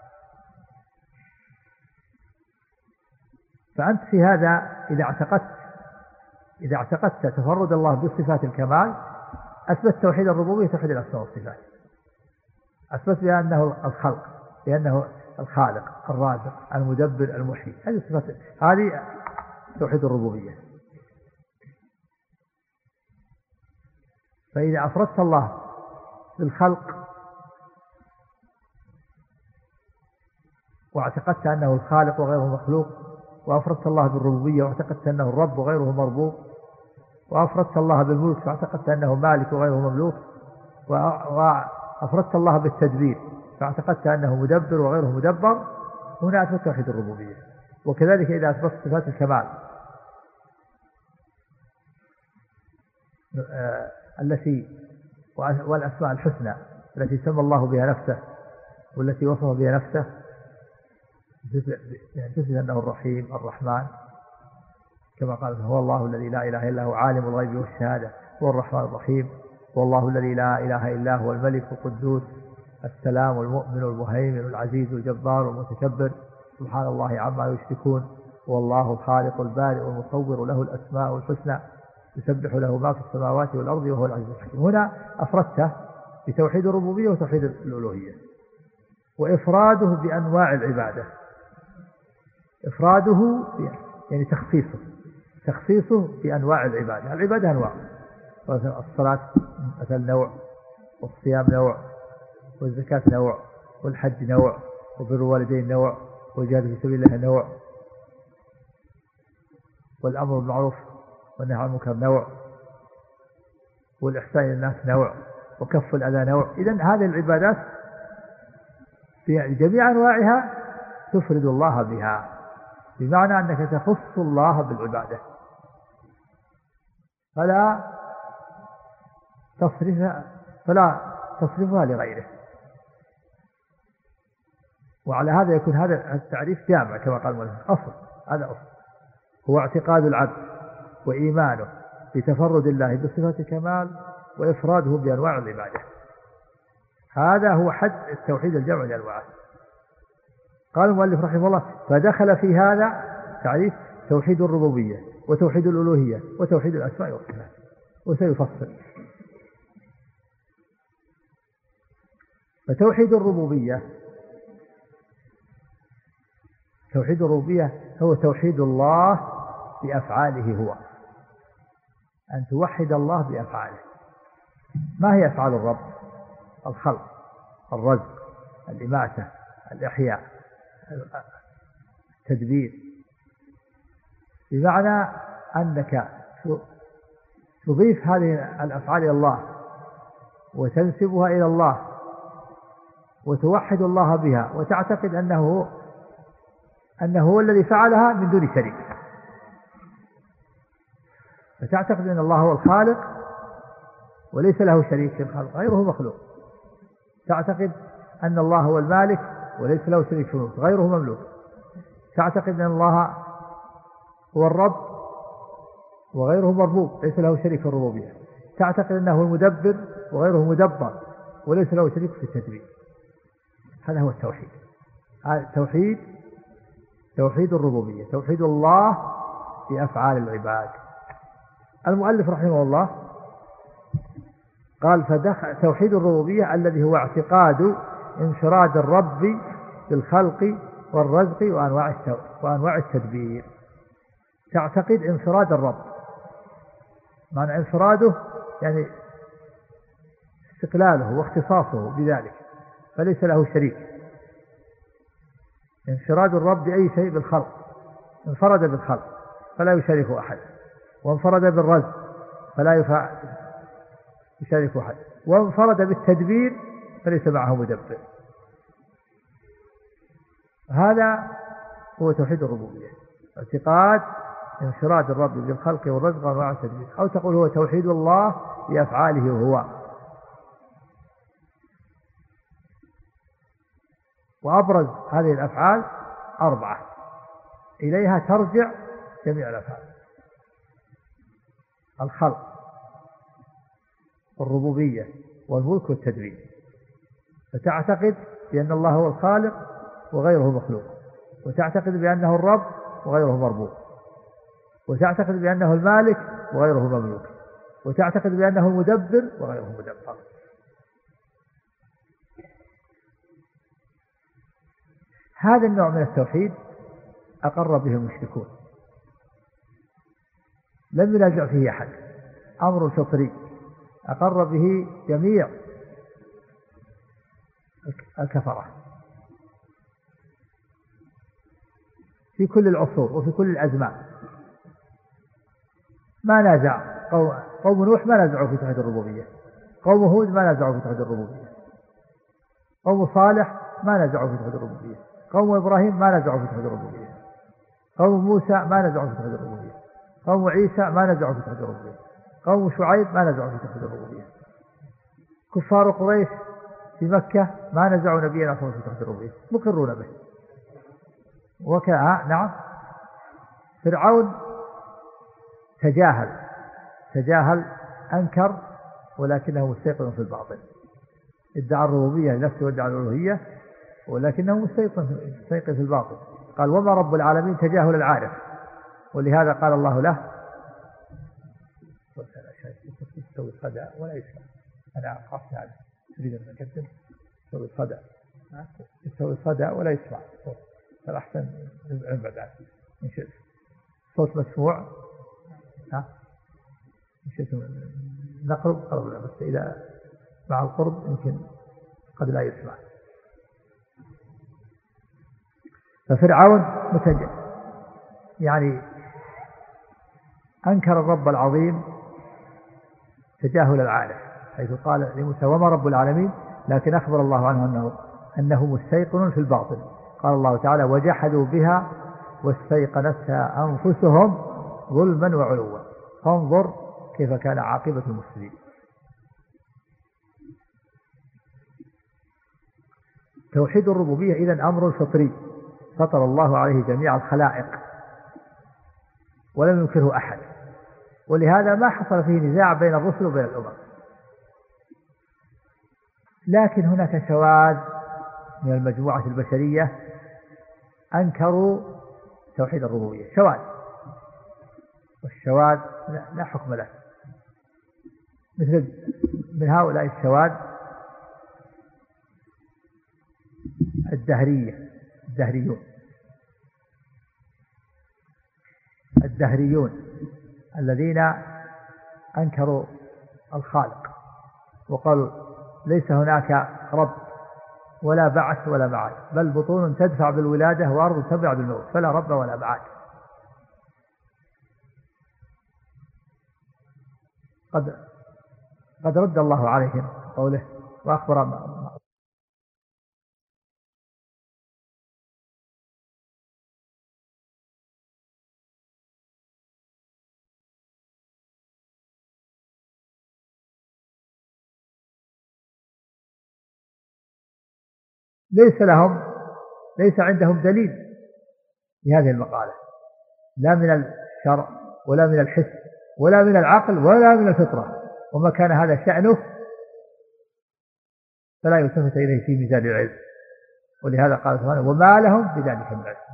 فأنت في هذا إذا اعتقدت إذا اعتقدت تفرد الله بصفات الكمال أثبت توحيد الربوبية، توحيد الأسماء والصفات، أثبت بأنه الخلق، بأنه الخالق الرازق المدبر المحيي. هذه صفات، هذه توحيد الربوبية. فإذا أفردت الله بالخلق واعتقدت أنه الخالق وغيره مخلوق، وأفردت الله بالربوبية واعتقدت أنه الرب وغيره مربوب، وأفردت الله بالملك واعتقدت أنه مالك وغيره مملوك، وأفردت الله بالتدبير فاعتقدت أنه مدبر وغيره مدبر، هنا أثبت توحيد الربوبية. وكذلك إذا أثبت صفات الكمال التي والأسماء الحسنى التي سمى الله بها نفسه والتي وصف بها نفسه، تثبت أنه الرحيم الرحمن، كما قال: هو الله الذي لا إله إلا هو عالم الغيب والشهادة هو الرحمن الرحيم، هو الله الذي لا إله إلا هو الملك القدوس السلام المؤمن المهيمن العزيز الجبار المتكبر سبحان الله عما يشركون، هو الله الخالق البارئ المصور له الأسماء الحسنى. يسبح له ما في السماوات والأرض وهو العزيز الحكيم. هنا أفردته بتوحيد الربوبية وتوحيد الألوهية، وإفراده بأنواع العبادة، إفراده يعني تخصيصه تخصيصه بأنواع العبادة. العبادة أنواع، الصلاة مثل نوع، والصيام نوع، والزكاة نوع، والحج نوع، وبر الوالدين نوع، والجهاد في سبيل الله نوع، والأمر بالمعروف والنهي عن المنكر نوع، والإحسان إلى الناس نوع، وكف الأذى نوع. إذن هذه العبادات في جميع أنواعها تفرد الله بها، بمعنى أنك تخص الله بالعبادة فلا تصرفها فلا تصرفها لغيره. وعلى هذا يكون هذا التعريف جامع كما قال المؤلف. أصل هذا أصل هو اعتقاد العبد وإيمانه بتفرد الله بصفة الكمال وإفراده بأنواع العبادة. هذا هو حد التوحيد الجمع لأنواعه. قال المؤلف رحمه الله: فدخل في هذا تعريف توحيد الربوبية وتوحيد الألوهية وتوحيد الأسماء والصفات، وسيفصل. فتوحيد الربوبية توحيد الربوبية هو توحيد الله بأفعاله هو، أن توحد الله بأفعاله. ما هي أفعال الرب؟ الخلق، الرزق، الإماتة، الإحياء، التدبير، بمعنى أنك تضيف هذه الأفعال إلى الله وتنسبها إلى الله وتوحد الله بها وتعتقد أنه أنه هو الذي فعلها من دون شريك. فتعتقد أن الله هو الخالق وليس له شريك في الخلق، غيره مخلوق. تعتقد أن الله هو المالك وليس له شريك في الملك، غيره مملوك. تعتقد أن الله هو الرب وغيره مربوب ليس له شريك في الربوبية. تعتقد أنه المدبر وغيره مدبر وليس له شريك في التدبير. هذا هو التوحيد. هذا توحيد توحيد الربوبية، توحيد الله بأفعال العباد. المؤلف رحمه الله قال: فدخل توحيد الربوبية الذي هو اعتقاد انفراد الرب بالخلق والرزق وأنواع وأنواع التدبير. تعتقد انفراد الرب، معنى انفراده يعني استقلاله واختصاصه بذلك، فليس له شريك. انفراد الرب بأي شيء بالخلق، انفرد بالخلق فلا يشاركه أحد، وانفرد بالرزق فلا يشاركه أحد، وانفرد بالتدبير فليس معه مدبر. هذا هو توحيد الربوبية، اعتقاد انفراد الرب بالخلق والرزق وأنواع التدبير، أو تقول هو توحيد الله بأفعاله هو. وأبرز هذه الأفعال أربعة إليها ترجع جميع الأفعال: الخلق والربوبية والملك والتدبير. فتعتقد بأن الله هو الخالق وغيره مخلوق، وتعتقد بأنه الرب وغيره مربوب، وتعتقد بأنه المالك وغيره مملوك، وتعتقد بأنه المدبر وغيره مدبر. هذا النوع من التوحيد أقر به المشركون، لم ينازع فيه أحد، أمر فطري أقر به جميع الكفرة في كل العصور وفي كل الأزمان. ما نازع قوم, قوم نوح ما نازعوا في توحيد الربوبية، قوم هود ما نازعوا في توحيد الربوبية، قوم صالح ما نازعوا في توحيد الربوبية، قوم إبراهيم ما نازعوا في توحيد الربوبية، قوم موسى ما نازعوا في توحيد الربوبية، قوم عيسى ما نازعوا في توحيد الربوبية، قوم شعيب ما نازعوا في توحيد الربوبية، كفار قريش في مكة ما نزعوا نبينا في توحيد الربوبية، مقرون به. وكا نعم فرعون تجاهل تجاهل أنكر ولكنه مستيقن في الباطل، ادعى الربوبية لنفسه وادعى الألوهية ولكنه مستيقن في الباطل. قال: وما رب العالمين تجاهل العارف. ولهذا قال الله له: يستوي الصدى ولا يسمع. أنا خفت هذا تريد أن أقدم يستوي الصدى يستوي الصدى ولا يسمع الصوت، فالأحسن نبعد عنه. إن شئت صوت مسموع ها إن شئت نقرب قرب له، بس إذا مع القرب يمكن قد لا يسمع. ففرعون متجه يعني أنكر الرب العظيم تجاهل العارف، حيث قال لموسى وما رب العالمين، لكن أخبر الله عنه أنه, أنه مستيقن في الباطل. قال الله تعالى وجحدوا بها واستيقنتها أنفسهم ظلما وعلوا فانظر كيف كان عاقبة المفسدين. توحيد الربوبية إذن أمر فطري فطر الله عليه جميع الخلائق ولم ينكره أحد، ولهذا ما حصل فيه نزاع بين الرسل وبين الأمم. لكن هناك شواذ من المجموعة البشرية أنكروا توحيد الربوبية، شواذ، والشواذ لا حكم له. مثل من هؤلاء الشواذ الدهرية الدهريون الدهريون الذين أنكروا الخالق وقالوا ليس هناك رب ولا بعث ولا معاد، بل بطون تدفع بالولادة وأرض تبع بالموت، فلا رب ولا معاد. قد قد رد الله عليهم قوله وأخبر ليس لهم ليس عندهم دليل لهذه المقالة، لا من الشرع ولا من الحس ولا من العقل ولا من الفطرة، وما كان هذا شأنه فلا يلتفت إليه في ميزان العلم. ولهذا قال سبحانه وما لهم بذلك من علم.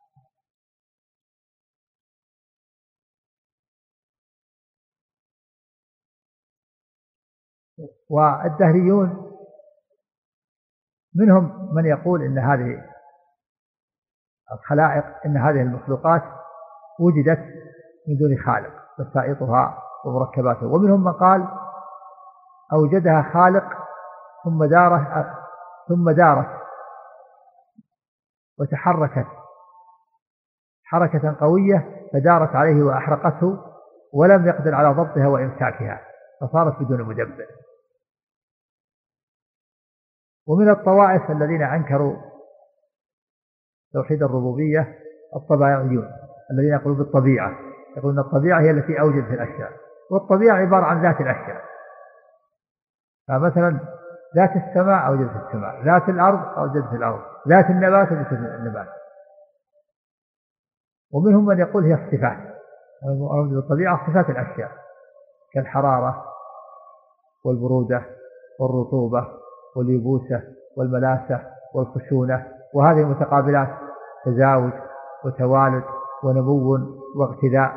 والدهريون منهم من يقول إن هذه الخلائق إن هذه المخلوقات وجدت من دون خالق بسائطها ومركباتها، ومنهم من قال أوجدها خالق ثم دارت ثم دارت وتحركت حركة قوية فدارت عليه وأحرقته ولم يقدر على ضبطها وإمساكها فصارت بدون مدبر. ومن الطوائف الذين أنكروا توحيد الربوبية الطبيعيون الذين يقولون بالطبيعة، يقولون الطبيعة هي التي أوجدت الأشياء، والطبيعة عبارة عن ذات الأشياء. فمثلا ذات السماء أوجدت السماء، ذات الأرض أوجدت الأرض، ذات النبات أوجدت النبات. ومنهم من يقول هي الصفات، أوجد الطبيعة صفات الأشياء كالحرارة والبرودة والرطوبة واليبوسة والملاسة والخشونة، وهذه المتقابلات تزاوج وتوالد ونمو واغتذاء.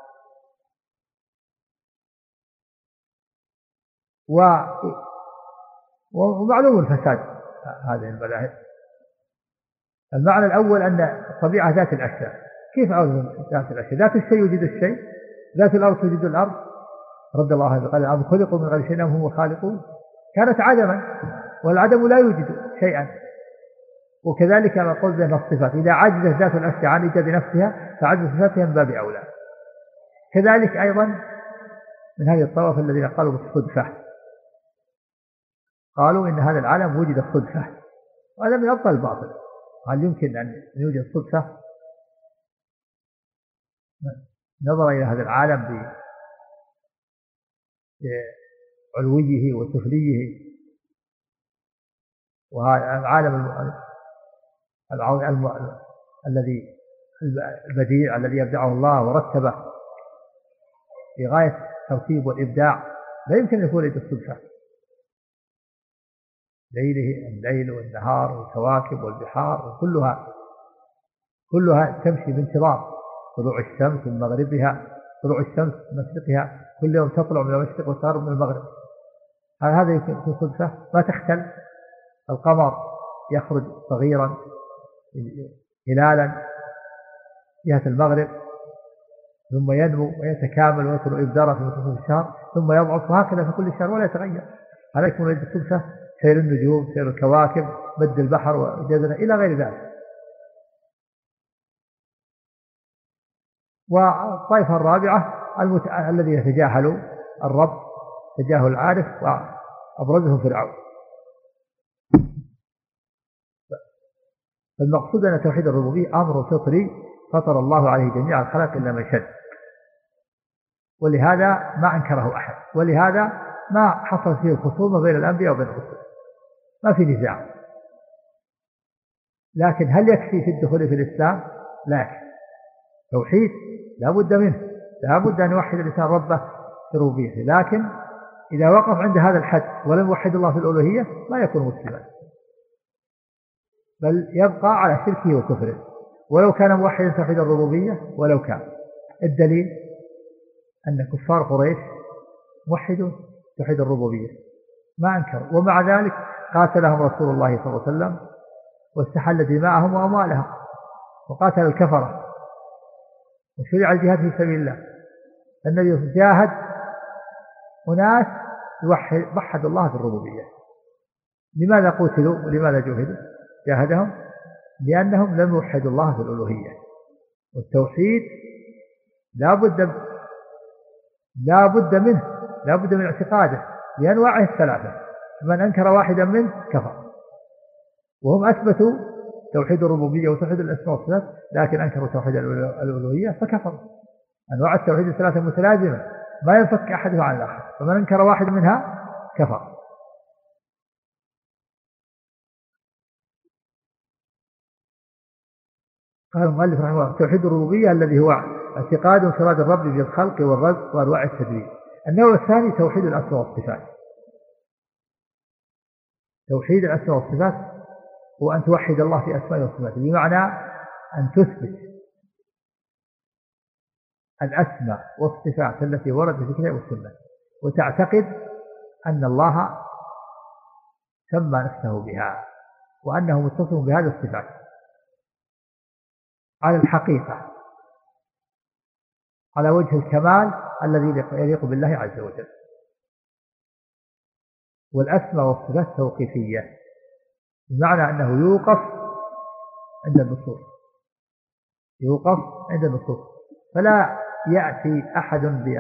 ومعلوم الفساد هذه المذاهب. المعنى الأول أن الطبيعة ذات الأشياء. كيف أوجد ذات الأشياء؟ ذات الشيء يوجد الشيء، ذات الأرض توجد الأرض. رد الله عنه قال الأرض خلقوا من غير شيء هم هو خالقون، كانت عدما والعدم لا يوجد شيئا. وكذلك ما قلت بين الصفات، إذا عجزت ذات الأشياء عن إيجاد نفسها فعجز صفاتها من باب أولى. كذلك أيضا من هذه الطوائف الذين قالوا بالصدفة، قالوا إن هذا العالم وجد الصدفة، وهذا من أبطل الباطل. هل يمكن أن يوجد صدفة؟ نظر إلى هذا العالم بعلويه وسفليه، وهذا العالم الذي البديع الذي يبدعه الله ورتبه في غاية الترتيب والإبداع، لا يمكن أن يكون الصدفة. ليله الليل والنهار والكواكب والبحار وكلها كلها تمشي بانتظام طلوع الشمس من مغربها، طلوع الشمس من مشرقها كل يوم تطلع من المشرق وتغرب من المغرب، هذا يكون صدفة ما تختل. القمر يخرج صغيرا هلالا جهة المغرب، ثم ينمو ويتكامل ويكون إبدارا في منتصف الشهر، ثم يضعف، وهكذا في كل شهر ولا يتغير. هذا يكون الصدفة سير النجوم، سير الكواكب، مد البحر وجزرة إلى غير ذلك. والطائفة الرابعة المت... الذي يتجاهل الرب تجاهل العارف، وأبرزهم فرعون. فالمقصود أن توحيد الربوبية أمر فطري فطر الله عليه جميع الخلق إلا من شد، ولهذا ما أنكره أحد، ولهذا ما حصل فيه الخصومة بين الأنبياء وبين الرسل، ما في نزاع. لكن هل يكفي في الدخول في الإسلام؟ لا يكفي. توحيد لا بد منه، لا بد أن يوحد الإنسان ربه في ربوبيته، لكن إذا وقف عند هذا الحد ولم يوحد الله في الألوهية لا يكون مسلما، بل يبقى على شركه وكفره، ولو كان موحدا توحيد الربوبية. ولو كان الدليل أن كفار قريش موحدوا توحيد الربوبية ما أنكروا، ومع ذلك قاتلهم رسول الله صلى الله عليه وسلم واستحل دماءهم وأموالهم، وقاتل الكفرة، وشرع الجهاد في سبيل الله. النبي جاهد أناس وحدوا الله في الربوبية. لماذا قتلوا ولماذا جوهدوا؟ جاهدهم لأنهم لم يوحدوا الله في الألوهية. والتوحيد لا بد لا بد منه، لا بد من اعتقاده بأنواعه الثلاثة. من أنكر واحدا منه كفر. وهم أثبتوا توحيد الربوبية وتوحيد الأسماء والصفات، لكن أنكروا توحيد الألوهية فكفروا. أنواع التوحيد الثلاثة متلازمة ما ينفك أحدها عن الآخر، فمن أنكر واحد منها كفر. قال المؤلف رحمه الله: توحيد الربوبية الذي هو اعتقاد انفراد الرب بالخلق والرزق وأنواع التدبير. النوع الثاني توحيد الأسماء والصفات. توحيد الأسماء والصفات هو أن توحد الله في أسماء وصفاته، بمعنى أن تثبت الأسماء والصفات التي وردت في الكتاب والسنة، وتعتقد أن الله سمى نفسه بها وأنه متصف بهذه الصفات على الحقيقة، على وجه الكمال الذي يليق بالله عز وجل. والأسماء والصفات توقيفية، بمعنى أنه يوقف عند النصوص، يوقف عند النصوص، فلا يأتي أحد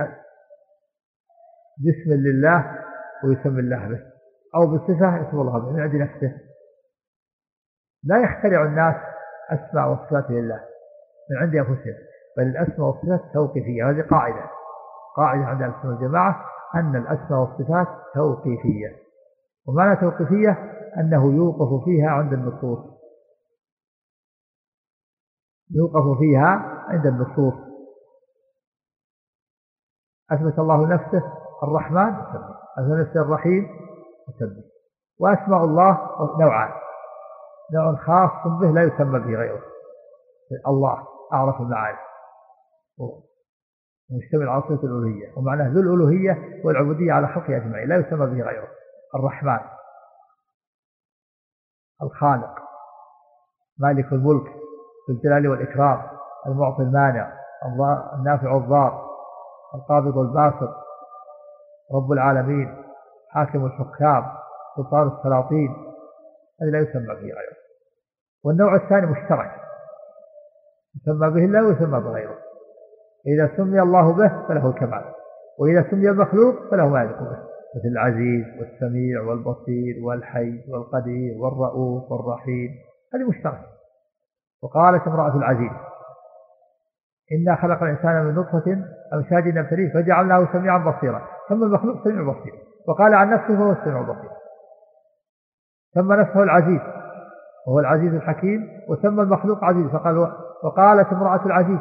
باسم لله ويسمي الله به، أو بصفة يسمى الله به من عند نفسه. لا يخترع الناس أسماء وصفات لله من عند أنفسهم، بل الأسماء والصفات توقيفية. هذه قاعدة قاعدة عند السنة والجماعة، أن الأسماء والصفات توقيفية. ومعنى توقيفية أنه يوقف فيها عند النصوص، يوقف فيها عند النصوص. أثبت الله نفسه الرحمن وسبح، أثبت نفسه الرحيم وسبح. وأسماء الله نوعان: نوع خاص به لا يسمى به غيره، الله أعرف المعارف ومشتمل على صفة الألوهية، ومعناه ذو الألوهية والعبودية على خلقه أجمعين لا يسمى به غيره. الرحمن الخالق مالك الملك ذو الجلال والإكرام المعطي المانع النافع الضار القابض الباسط رب العالمين حاكم الحكام سلطان السلاطين، هذا لا يسمى به غيره. والنوع الثاني مشترك يسمى به الله ويسمى بغيره. إذا سمي الله به فله الكمال، وإذا سمي المخلوق فله ما يليق به، مثل العزيز والسميع والبصير والحي والقدير والرؤوف والرحيم، هذه مشتركة. وقالت امرأة العزيز: إنا خلق الإنسان من نطفة أمشاج نبتليه فجعلناه سميعا بصيرا. ثم المخلوق سميع بصير، وقال عن نفسه فهو السميع البصير. سمى نفسه العزيز وهو العزيز الحكيم، وسمى المخلوق عزيز فقال وقالت امرأة العزيز.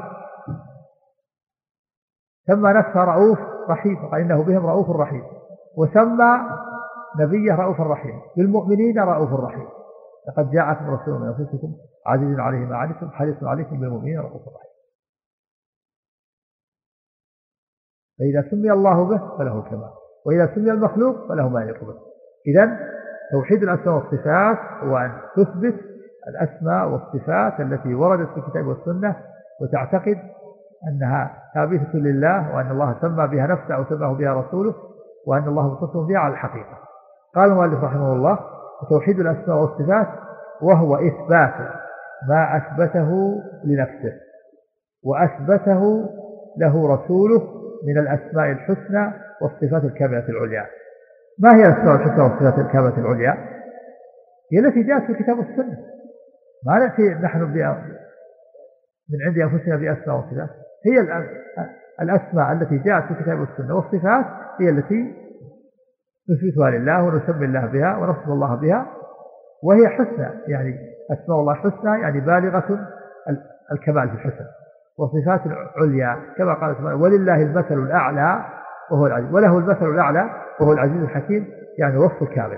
سمى نفسه رؤوف رحيم فقال إنه بهم رؤوف رحيم، وسمى نبيه رؤوف رحيم، بالمؤمنين رؤوف رحيم. لقد جاءكم رسول من أنفسكم عزيز عليه ما عنتم حريص عليكم بالمؤمنين رؤوف رحيم. فإذا سمي الله به فله الكمال، وإذا سمي المخلوق فله ما يليق به. إذن توحيد الأسماء والصفات هو أن تثبت الأسماء والصفات التي وردت في الكتاب والسنة، وتعتقد أنها ثابتة لله، وأن الله سمى بها نفسه أو سماه بها رسوله، وأن الله متصف بها على الحقيقة. قال المؤلف رحمه الله: وتوحيد الأسماء والصفات وهو إثبات ما أثبته لنفسه وأثبته له رسوله من الأسماء الحسنى والصفات الكاملة العليا. ما هي الأسماء الحسنى والصفات الكاملة العليا؟ هي التي جاءت في الكتاب والسنة. ما نأتي نحن من عند أنفسنا بأسماء وصفات، هي الأسماء التي جاءت في الكتاب والسنة، والصفات هي التي نثبتها لله ونسمي الله بها ونصف الله بها، وهي حسنى، يعني أسماء الله حسنى يعني بالغة الكمال في الحسن، وصفات عليا كما قال سبحانه: ولله المثل الأعلى وهو العزيز، وله المثل الأعلى وهو العزيز الحكيم، يعني وصف الكامل.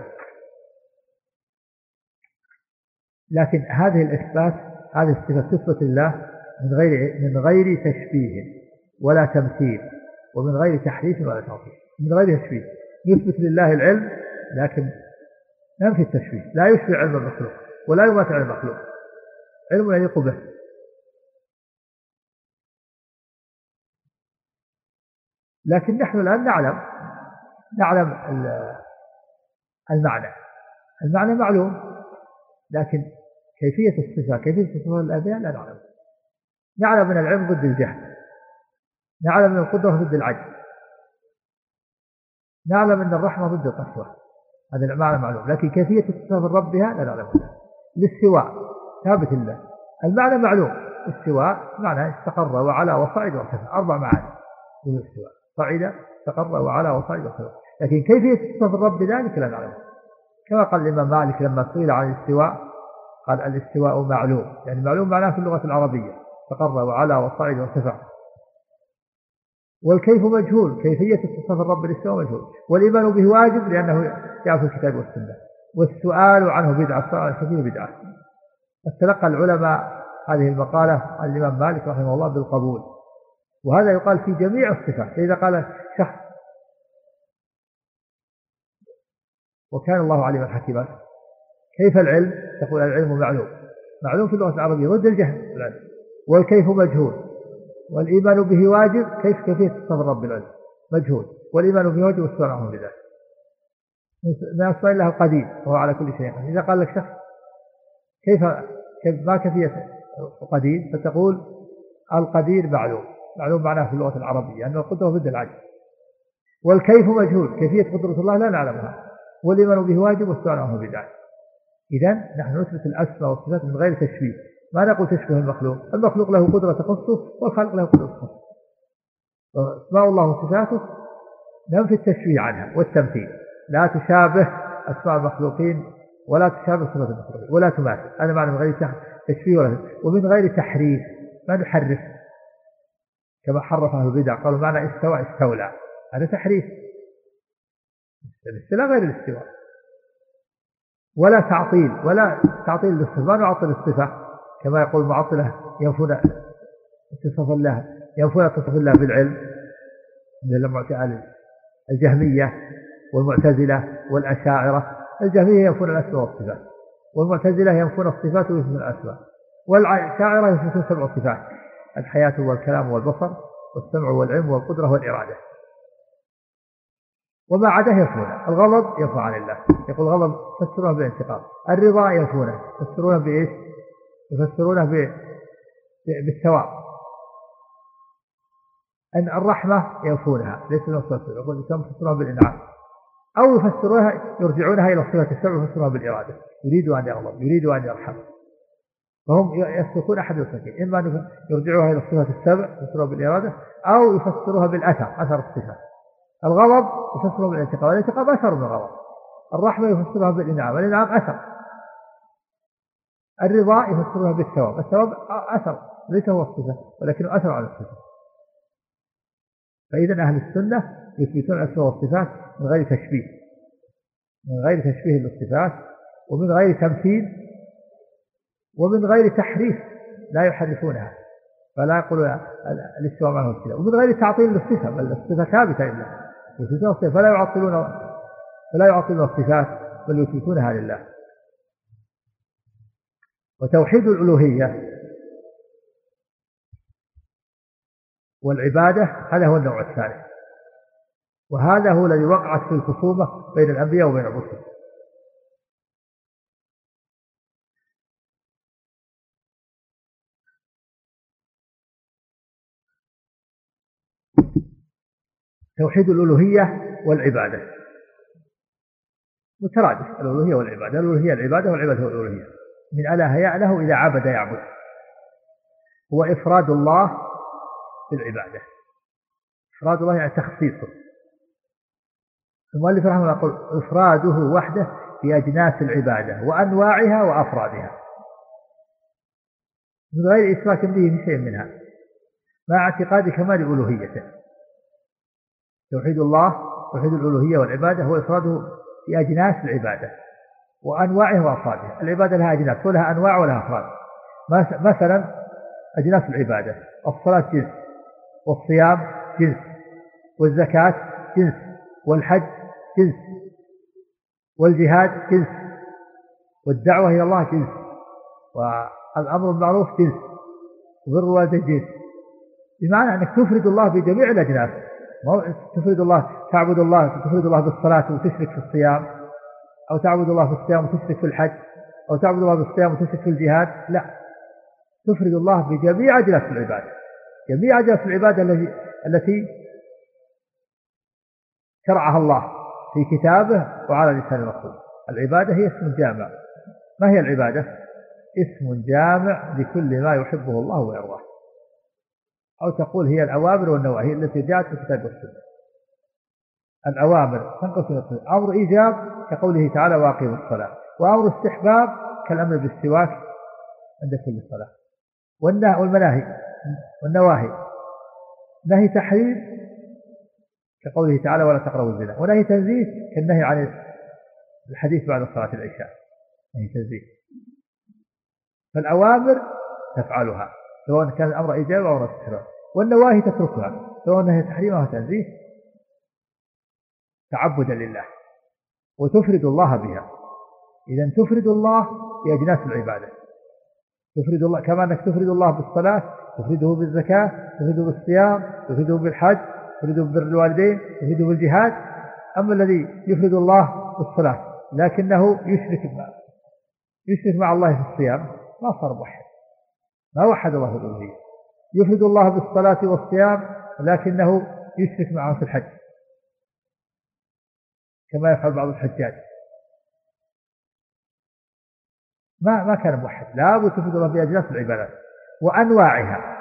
لكن هذه الإثبات، هذه الصفة تثبت لله من غير من غير تشبيه ولا تمثيل، ومن غير تحريف ولا تعطيل. من غير تشبيه نثبت لله العلم، لكن ننفي التشبيه، لا يشبه علم المخلوق ولا يماثل علم المخلوق، علم يليق به. لكن نحن الآن نعلم نعلم المعنى المعنى معلوم، لكن كيفية الصفة كيفية صفات الأبيان لا نعلم. نعلم من العلم ضد الجهل، نعلم من القدرة ضد العجز، نعلم أن الرحمة ضد القسوة، هذا المعنى معلوم، لكن كيفية اتصاف الرب بها لا نعلمها. الاستواء ثابت الله، المعنى معلوم، الاستواء معنى استقر وعلى وصعد وارتفع، أربع معاني من الاستواء: صعد، استقر، وعلى، وصعد وارتفع. لكن كيفية اتصاف الرب بذلك لا نعلمها. كما قال الإمام مالك لما سئل عن الاستواء قال: الاستواء معلوم، يعني معلوم معناه في اللغة العربية: استقر وعلى وصعد وارتفع. والكيف مجهول، كيفية اتصاف الرب بالاستواء مجهول. والإيمان به واجب لأنه جاء في الكتاب والسنة. والسؤال عنه بدعة، السؤال عنه بدعة. استلقى العلماء هذه المقالة عن الإمام مالك رحمه الله بالقبول، وهذا يقال في جميع الصفات. فإذا قال شخص: وكان الله عليما حكيما، كيف العلم؟ تقول: العلم معلوم، معلوم في اللغة العربية ضد الجهل العلم. والكيف مجهول. والإيمان به واجب، كيف كيفية اتصاف الرب بالعلم مجهول. والإيمان به واجب والسؤال عنه بذلك. ما أسمى الله القدير وهو على كل شيء قدير. إذا قال لك شخص: كيف كيف ما كيفية القدير؟ فتقول: القدير معلوم، معلوم معناه في اللغة العربية أن القدرة ضد العجز. والكيف مجهول، كيفية قدرة الله لا نعلمها. والإيمان به واجب والسؤال عنه بذلك. إذن نحن نثبت الأسماء والصفات من غير تشبيه، ما نقول تشبه المخلوق، المخلوق له قدرة تخصه والخالق له قدرة تخصه. أسماء الله وصفاته ننفي التشبيه عنها والتمثيل، لا تشابه أسماء المخلوقين ولا تشابه صفات المخلوقين ولا تماثل. هذا معنى من غير تشبيه ولا ومن غير تحريف، ما نحرف كما حرف أهل البدع، قالوا معنى استوى استولى، هذا تحريف. الاستواء غير الاستواء. ولا تعطيل، ولا تعطيل للصفة، ما نعطل الصفة كما يقول المعطلة ينفون اتصاف الله، ينفون اتصاف الله بالعلم من الجهمية والمعتزلة والأشاعرة. الجهمية ينفون الأسماء والصفات، والمعتزلة ينفون الصفات ويثبتون الأسماء، والأشاعرة يثبتون سبع صفات: الحياة والكلام والبصر والسمع والعلم والقدرة والإرادة. وما عداه ينفونه. الغضب ينفى عن الله، يقول الغضب يفسرونه بالانتقام. الرضا ينفونه، يفسرونه بإيش؟ يفسرونه بالثواب. أن الرحمة ينفونها، ليس يفسرونها، يقول يفسرونها بالإنعام، أو يفسرونها يرجعونها إلى صفة السبع ويفسرونها بالإرادة، يريد أن يغضب، يريد أن يرحم. فهم يسلكون أحد الصفتين، إما يرجعوها إلى صفة السبع يفسروها بالإرادة، أو يفسروها بالأثر، أثر الصفة. الغضب يفسرها بالانتقام، والانتقام أثر من الغضب. الرحمة يفسرها بالإنعام، والإنعام أثر. الرضا يفسرها بالثواب، الثواب أثر ليس هو الصفة ولكنه أثر على الصفة. فإذا أهل السنة يثبتون الأسماء والصفات من غير تشبيه، من غير تشبيه للصفات، ومن غير تمثيل، ومن غير تحريف، لا يحرفونها. فلا يقول الاستواء معناه الكتاب، ومن غير تعطيل للصفة، بل الصفة ثابتة لله، فلا يعطلون فلا يعطلون الصفات بل يثبتونها لله. وتوحيد الألوهية والعبادة هذا هو النوع الثالث، وهذا هو الذي وقعت في الخصومة بين الأنبياء وبين الرسل. توحيد الألوهية والعبادة مترادف، الألوهية والعبادة، الألوهية العبادة والعبادة والألوهية. من أله يأله إذا عبد يعبد، هو إفراد الله بالعبادة، إفراد الله يعني تخصيصه. المؤلف رحمه الله يقول إفراده وحده في أجناس العبادة وأنواعها وأفرادها من غير إشراك به في شيء منها، مع اعتقاد كمال ألوهيته. توحيد الله توحيد الألوهية والعبادة هو إفراده في أجناس العبادة وأنواعها وأفرادها. العبادة لها أجناس ولها أنواع ولها أفراد. مثلا أجناس العبادة: الصلاة جنس، والصيام جنس، والزكاة جنس، والحج جنس، والجهاد جنس، والدعوة إلى الله جنس، والأمر بالمعروف جنس، وبر الوالدين جنس. بمعنى أنك تفرد الله بجميع الأجناس، تفرد الله تعبد الله تفرد الله بالصلاة وتشرك في الصيام، أو تعبد الله في الصيام وتشرك في الحج، أو تعبد الله بالصيام وتشرك في الجهاد. لا، تفرد الله بجميع أجناس العبادة، جميع أجناس العبادة التي التي شرعها الله في كتابه وعلى لسان الرسول. العبادة هي اسم جامع. ما هي العبادة؟ اسم جامع لكل ما يحبه الله ويرضاه، أو تقول هي الأوامر والنواهي التي جاءت في الكتاب والسنة. الأوامر تنقسم: أمر إيجاب كقوله تعالى وأقيموا الصلاة، وأمر استحباب كالأمر بالسواك عند كل صلاة، والمناهي والنواهي: نهي تحريم كقوله تعالى ولا تقربوا الزنا، ونهي تنزيه كالنهي عن الحديث بعد صلاة العشاء، نهي تنزيه. فالأوامر تفعلها سواء كان الأمر إيجاب أو استحباب، والنواهي تتركها سواء نهي تحريم أو تنزيه تعبدا لله، وتفرد الله بها. إذن تفرد الله بأجناس العبادة، تفرد الله كما أنك تفرد الله بالصلاة، تفرده بالزكاة، تفرده بالصيام، تفرده بالحج، تفرده ببر الوالدين، تفرده بالجهاد. أما الذي يفرد الله بالصلاة لكنه يشرك مع يشرك مع الله في الصيام ما صار موحد، ما وحد الله في الألوهية. يفرد الله بالصلاة والصيام لكنه يشرك معه في الحج كما يفعل بعض الحجاج، ما ما كان موحد. لا بد تفرد الله بأجناس العبادات وأنواعها.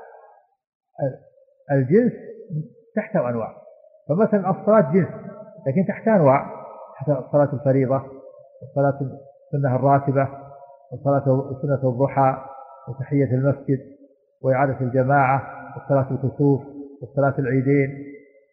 الجنس تحته أنواع، فمثلا الصلاة جنس لكن تحت أنواع: صلاة الفريضة، وصلاة السنة الراتبة، وصلاة سنة الضحى، وتحية المسجد، وإعادة الجماعة، وصلاة الكسوف، وصلاة العيدين.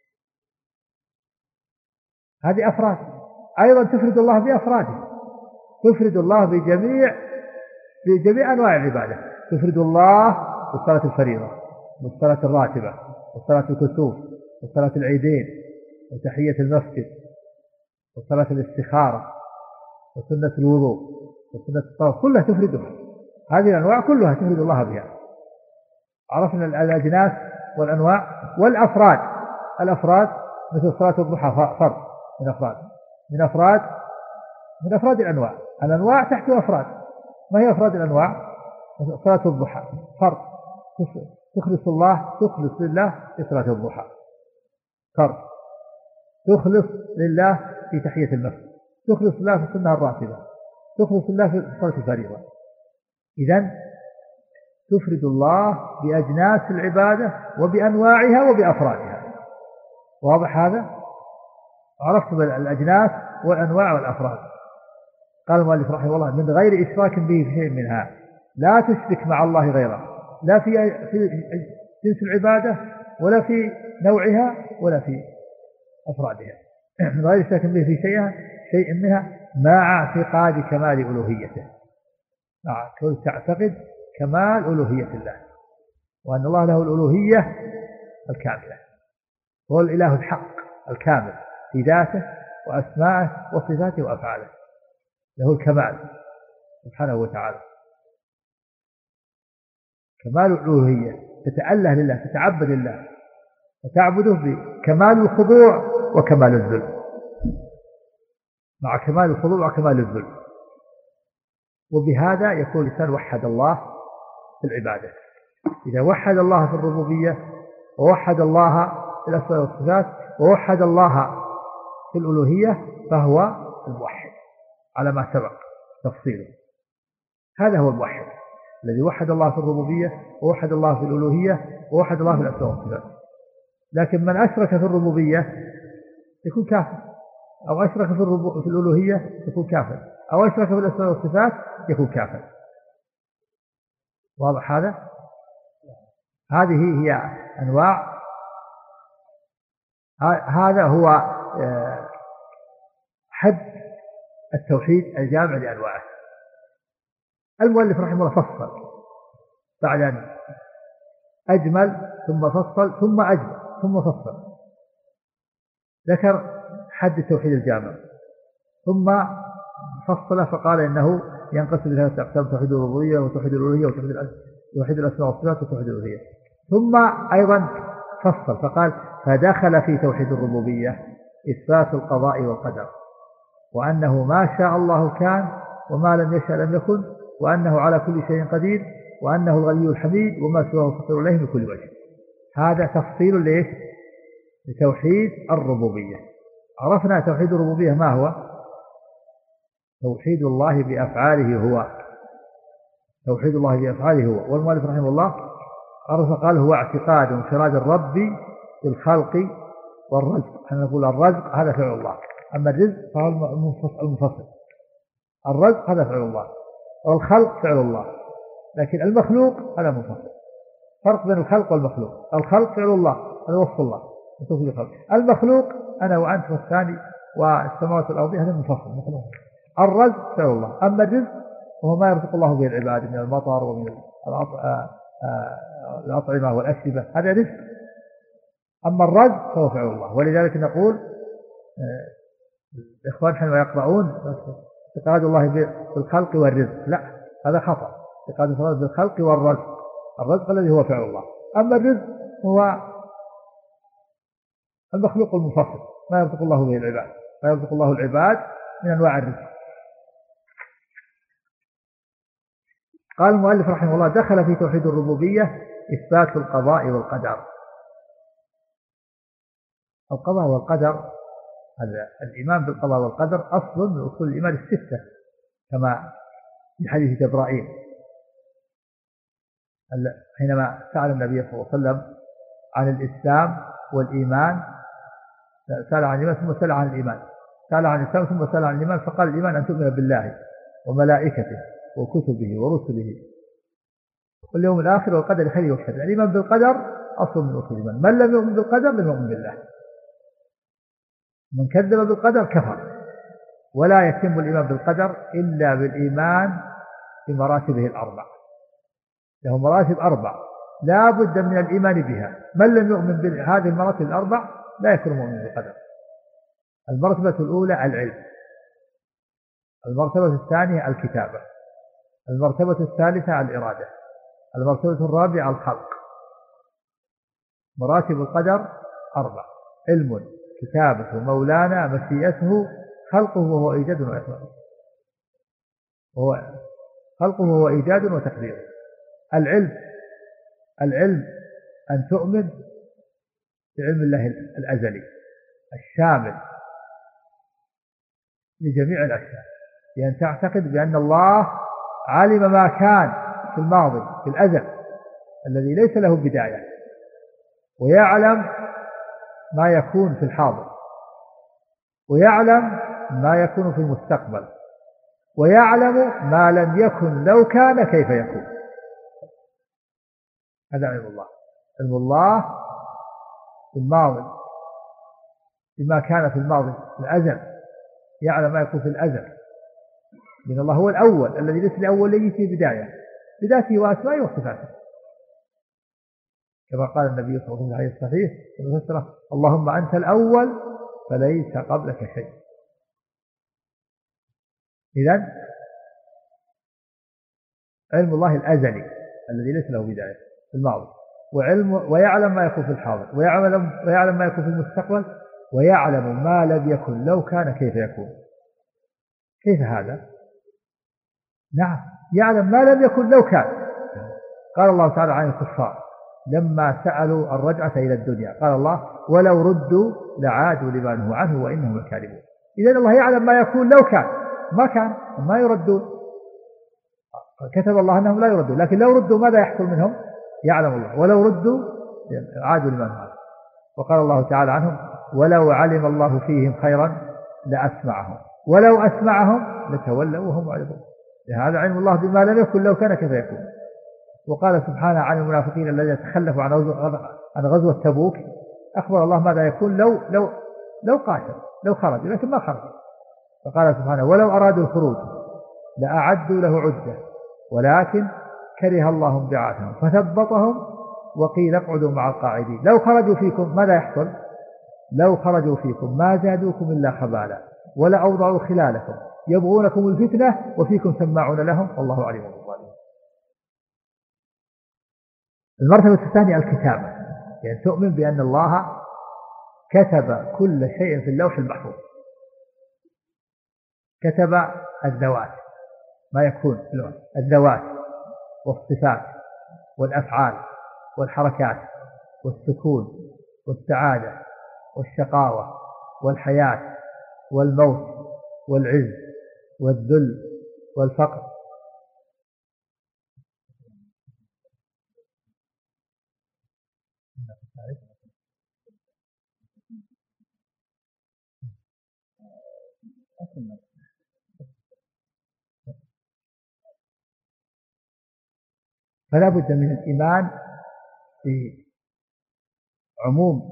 هذه أفراد. أيضا تفرد الله بأفراده، تفرد الله بجميع بجميع أنواع العبادة. تفرد الله بالصلاة الفريضة، والصلاة الراتبة، وصلاة الكسوف، وصلاة العيدين، وتحية المسجد، وصلاة الاستخارة، وسنة الوضوء، وسنة الطواف، كلها تفردها. هذه الأنواع كلها تفرد الله بها. عرفنا الأجناس والأنواع والأفراد. الأفراد مثل صلاة الضحى فرد من أفراد من أفراد من أفراد الأنواع. الأنواع تحت أفراد. ما هي أفراد الأنواع؟ صلاة الضحى فرد، تخلص الله تخلص لله في صلاة الضحى فرد، تخلص لله في تحية المسجد، تخلص لله في السنة الراتبة، تخلص لله في صلاة الفريضة. إذن تفرد الله بأجناس العبادة وبأنواعها وبأفرادها. واضح هذا؟ عرفت الأجناس والأنواع والأفراد. قال المؤلف رحمه الله: من غير إشراك به في شيء منها، لا تشرك مع الله غيره، لا في في جنس العبادة ولا في نوعها ولا في أفرادها. من غير إشراك به في شيء شيء منها مع اعتقاد كمال ألوهيته، مع كل تعتقد كمال ألوهية الله. وأن الله له الألوهية الكاملة، هو الإله الحق الكامل في ذاته وأسمائه وصفاته وأفعاله، له الكمال سبحانه وتعالى، كمال الألوهية، تتأله لله، تتعبد لله وتعبده بكمال الخضوع وكمال الذل، مع كمال الخضوع وكمال الذل. وبهذا يكون الإنسان وحد الله في العبادة. إذا وحد الله في الربوبية ووحد الله في الأسماء والصفات ووحد الله في الألوهية فهو الموحد على ما سبق تفصيله. هذا هو الموحد الذي وحد الله في الربوبية ووحد الله في الألوهية ووحد الله في الأسماء والصفات. لكن من أشرك في الربوبية يكون كافر، أو أشرك في, في الألوهية يكون كافر، أو أشرك في الأسماء والصفات يكون كافر. واضح هذا؟ هذه هي أنواع، هذا هو حد التوحيد الجامع لأنواعه. المؤلف رحمه الله فصل بعد أن أجمل ثم فصل ثم أجمل ثم فصل، ذكر حد التوحيد الجامع ثم فصل فقال إنه ينقسم لثلاثة أقسام: توحيد الربوبية وتوحيد الألوهية وتوحيد الأسماء والصفات وتوحيد الألوهية. ثم أيضا فصل فقال: فدخل في توحيد الربوبية إثبات القضاء والقدر، وأنه ما شاء الله كان وما لم يشاء لم يكن، وأنه على كل شيء قدير، وأنه الغني الحميد وما سواه فقير إليه من كل وجه. هذا تفصيل ليش؟ لتوحيد الربوبية. عرفنا توحيد الربوبية ما هو؟ توحيد الله بأفعاله هو، توحيد الله بأفعاله هو. والمؤلف رحمه الله عرف قال: هو اعتقاد انفراد الرب بالخلق والرزق. احنا نقول الرزق هذا فعل الله، أما الرزق فهو المنفصل. الرزق هذا فعل الله والخلق فعل الله، لكن المخلوق هذا منفصل. فرق بين الخلق والمخلوق: الخلق فعل الله هذا وصف الله، المخلوق أنا وأنت والثاني والسماوات والأرض هذا منفصل مخلوق. الرزق فعل الله، أما الرزق وهو ما يرزق الله به العباد من المطر ومن الأطعمة والأشربة، هذا رزق. أما الرزق فهو فعل الله. ولذلك نقول الإخوان حينما يقرؤون اعتقاد الله بالخلق والرزق، لا، هذا خطأ. اعتقاد الله بالخلق والرزق، الرزق الذي هو فعل الله، أما الرزق هو المخلوق المنفصل ما يرزق الله به العباد، ما يرزق الله العباد من أنواع الرزق. قال المؤلف رحمه الله: دخل في توحيد الربوبية إثبات القضاء والقدر. القضاء والقدر، الإيمان بالقضاء والقدر أصل من أصول الإيمان الستة، كما في حديث جبرائيل حينما سأل النبي صلى الله عليه وسلم عن الإسلام والإيمان، سأل عن الإيمان ثم سأل عن الإيمان، سأل عن الإسلام ثم سأل عن الإيمان، فقال: الإيمان أن تؤمن بالله وملائكته وكتبه ورسله واليوم الآخر والقدر خيره وشره. الإيمان بالقدر أصل من أصول الإيمان. من لم يؤمن بالقدر لم يؤمن بالله، من كذب بالقدر كفر. ولا يتم الإيمان بالقدر إلا بالإيمان بمراتبه الأربع، له مراتب أربع لا بد من الإيمان بها. من لم يؤمن بهذه المراتب الأربع لا يكون مؤمن بالقدر. المرتبة الأولى العلم، المرتبة الثانية الكتابة، المرتبة الثالثة الإرادة، المرتبة الرابعة الخلق. مراتب القدر أربع: علم، كتابته، مولانا، مشيئته، خلقه وهو إيجاد وإخراج، وهو خلقه وهو إيجاد وتقدير. العلم، العلم أن تؤمن بعلم الله الأزلي الشامل لجميع الأشياء، لأن تعتقد بأن الله علم ما كان في الماضي في الأزل الذي ليس له بداية، ويعلم ما يكون في الحاضر، ويعلم ما يكون في المستقبل، ويعلم ما لم يكن لو كان كيف يكون. هذا علم الله. علم الله في الماضي بما كان في الماضي في الأزل، يعلم ما يكون في الأزل، لأن الله هو الأول الذي ليس لأول ليه في بداية بذاته وأسمائه وصفاته. كما قال النبي صلى الله عليه وسلم الصحيح في المفسرة: اللهم أنت الأول فليس قبلك شيء. إذن علم الله الأزلي الذي ليس له بداية في الماضي، وعلم ويعلم ما يكون في الحاضر، ويعلم ويعلم ما يكون في المستقبل، ويعلم ما لم يكن لو كان كيف يكون. كيف هذا؟ نعم، يعلم ما لم يكن لو كان. قال الله تعالى عن الكفار لما سألوا الرجعة إلى الدنيا قال الله: ولو ردوا لعادوا لما نهوا عنه وإنهم لكاذبون. إذن الله يعلم ما يكون لو كان، ما كان ما يردون، كتب الله أنهم لا يردون، لكن لو ردوا ماذا يحصل منهم؟ يعلم الله. ولو ردوا عادوا لما نهوا عنه. وقال الله تعالى عنهم: ولو علم الله فيهم خيرا لأسمعهم ولو أسمعهم لتولوا وهم معرضون. هذا علم الله بما لم يكن لو كان كيف يكون. وقال سبحانه عن المنافقين الذين تخلفوا عن غزوة عن غزوة تبوك: أخبر الله ماذا يكون لو لو لو قاتل لو خرجوا، لكن ما خرجوا. فقال سبحانه: ولو أرادوا الخروج لأعدوا له عدة ولكن كره الله انبعاثهم فثبطهم وقيل اقعدوا مع القاعدين. لو خرجوا فيكم ماذا يحصل؟ لو خرجوا فيكم ما زادوكم إلا خبالا ولا أوضعوا خلالكم يبغونكم الفتنة وفيكم سماعون لهم والله عليم بالظالمين. المرتبة الثانية الكتابة، يعني تؤمن بأن الله كتب كل شيء في اللوح المحفوظ. كتب الذوات، ما يكون في اللوح، الذوات والصفات والأفعال والحركات والسكون والسعادة والشقاوة والحياة والموت والعز والذل والفقر. فلا بد من الإيمان بعموم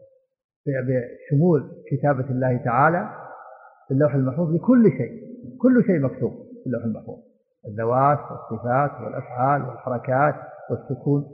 بشمول كتابة الله تعالى في اللوح المحفوظ لكل شيء، كل شيء مكتوب في اللوح المحفوظ، الذوات والصفات والأفعال والحركات والسكون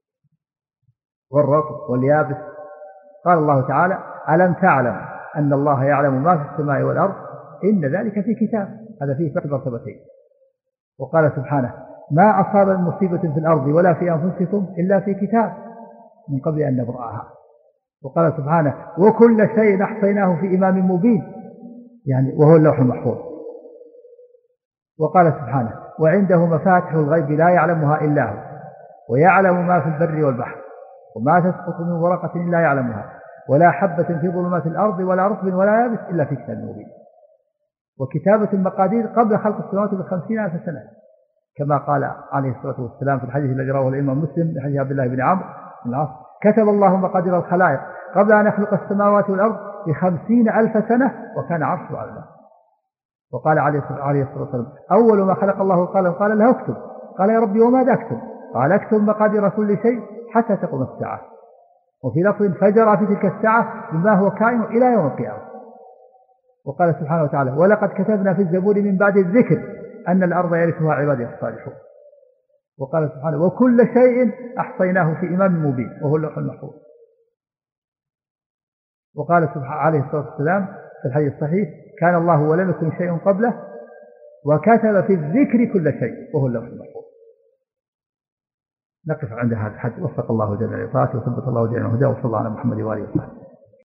والرطب واليابس. قال الله تعالى: ألم تعلم أن الله يعلم ما في السماء والأرض إن ذلك في كتاب. هذا فيه فتح مرتبتين. وقال سبحانه: ما أصاب من مصيبة في الأرض ولا في أنفسكم إلا في كتاب من قبل أن نبرأها. وقال سبحانه: وكل شيء أحصيناه في إمام مبين، يعني وهو اللوح المحفوظ. وقال سبحانه: وعنده مفاتح الغيب لا يعلمها إلا هو ويعلم ما في البر والبحر وما تسقط من ورقة إلا يعلمها ولا حبة في ظلمات الأرض ولا رطب ولا يابس إلا في كتاب مبين. وكتابة المقادير قبل خلق السماوات بخمسين ألف سنة، كما قال عليه الصلاة والسلام في الحديث الذي رواه الإمام مسلم بحديث عبد الله بن عمرو بن العاص: كتب الله مقادير الخلائق قبل أن يخلق السماوات والأرض بخمسين ألف سنة وكان عرشه على الماء. وقال عليه الصلاة والسلام: أول ما خلق الله القلم قال له اكتب، قال: يا ربي وماذا أكتب؟ قال: اكتب مقادير كل شيء حتى تقوم الساعة. وفي لفظ: فجر في تلك الساعة بما هو كائن إلى يوم القيامة. وقال سبحانه وتعالى: ولقد كتبنا في الزبور من بعد الذكر أن الأرض يرثها عبادي الصالحون. وقال سبحانه: وكل شيء أحصيناه في إمام مبين وهو اللوح المحفوظ. وقال سبحانه عليه الصلاة والسلام في الحديث الصحيح: كان الله ولم يكن شيء قبله وكتب في الذكر كل شيء وهو اللوح المحفوظ. نقف عند هذا الحد. وفق الله جل وعلا وثبت الله جل وعلا وصلى الله على محمد وآله وصحبه.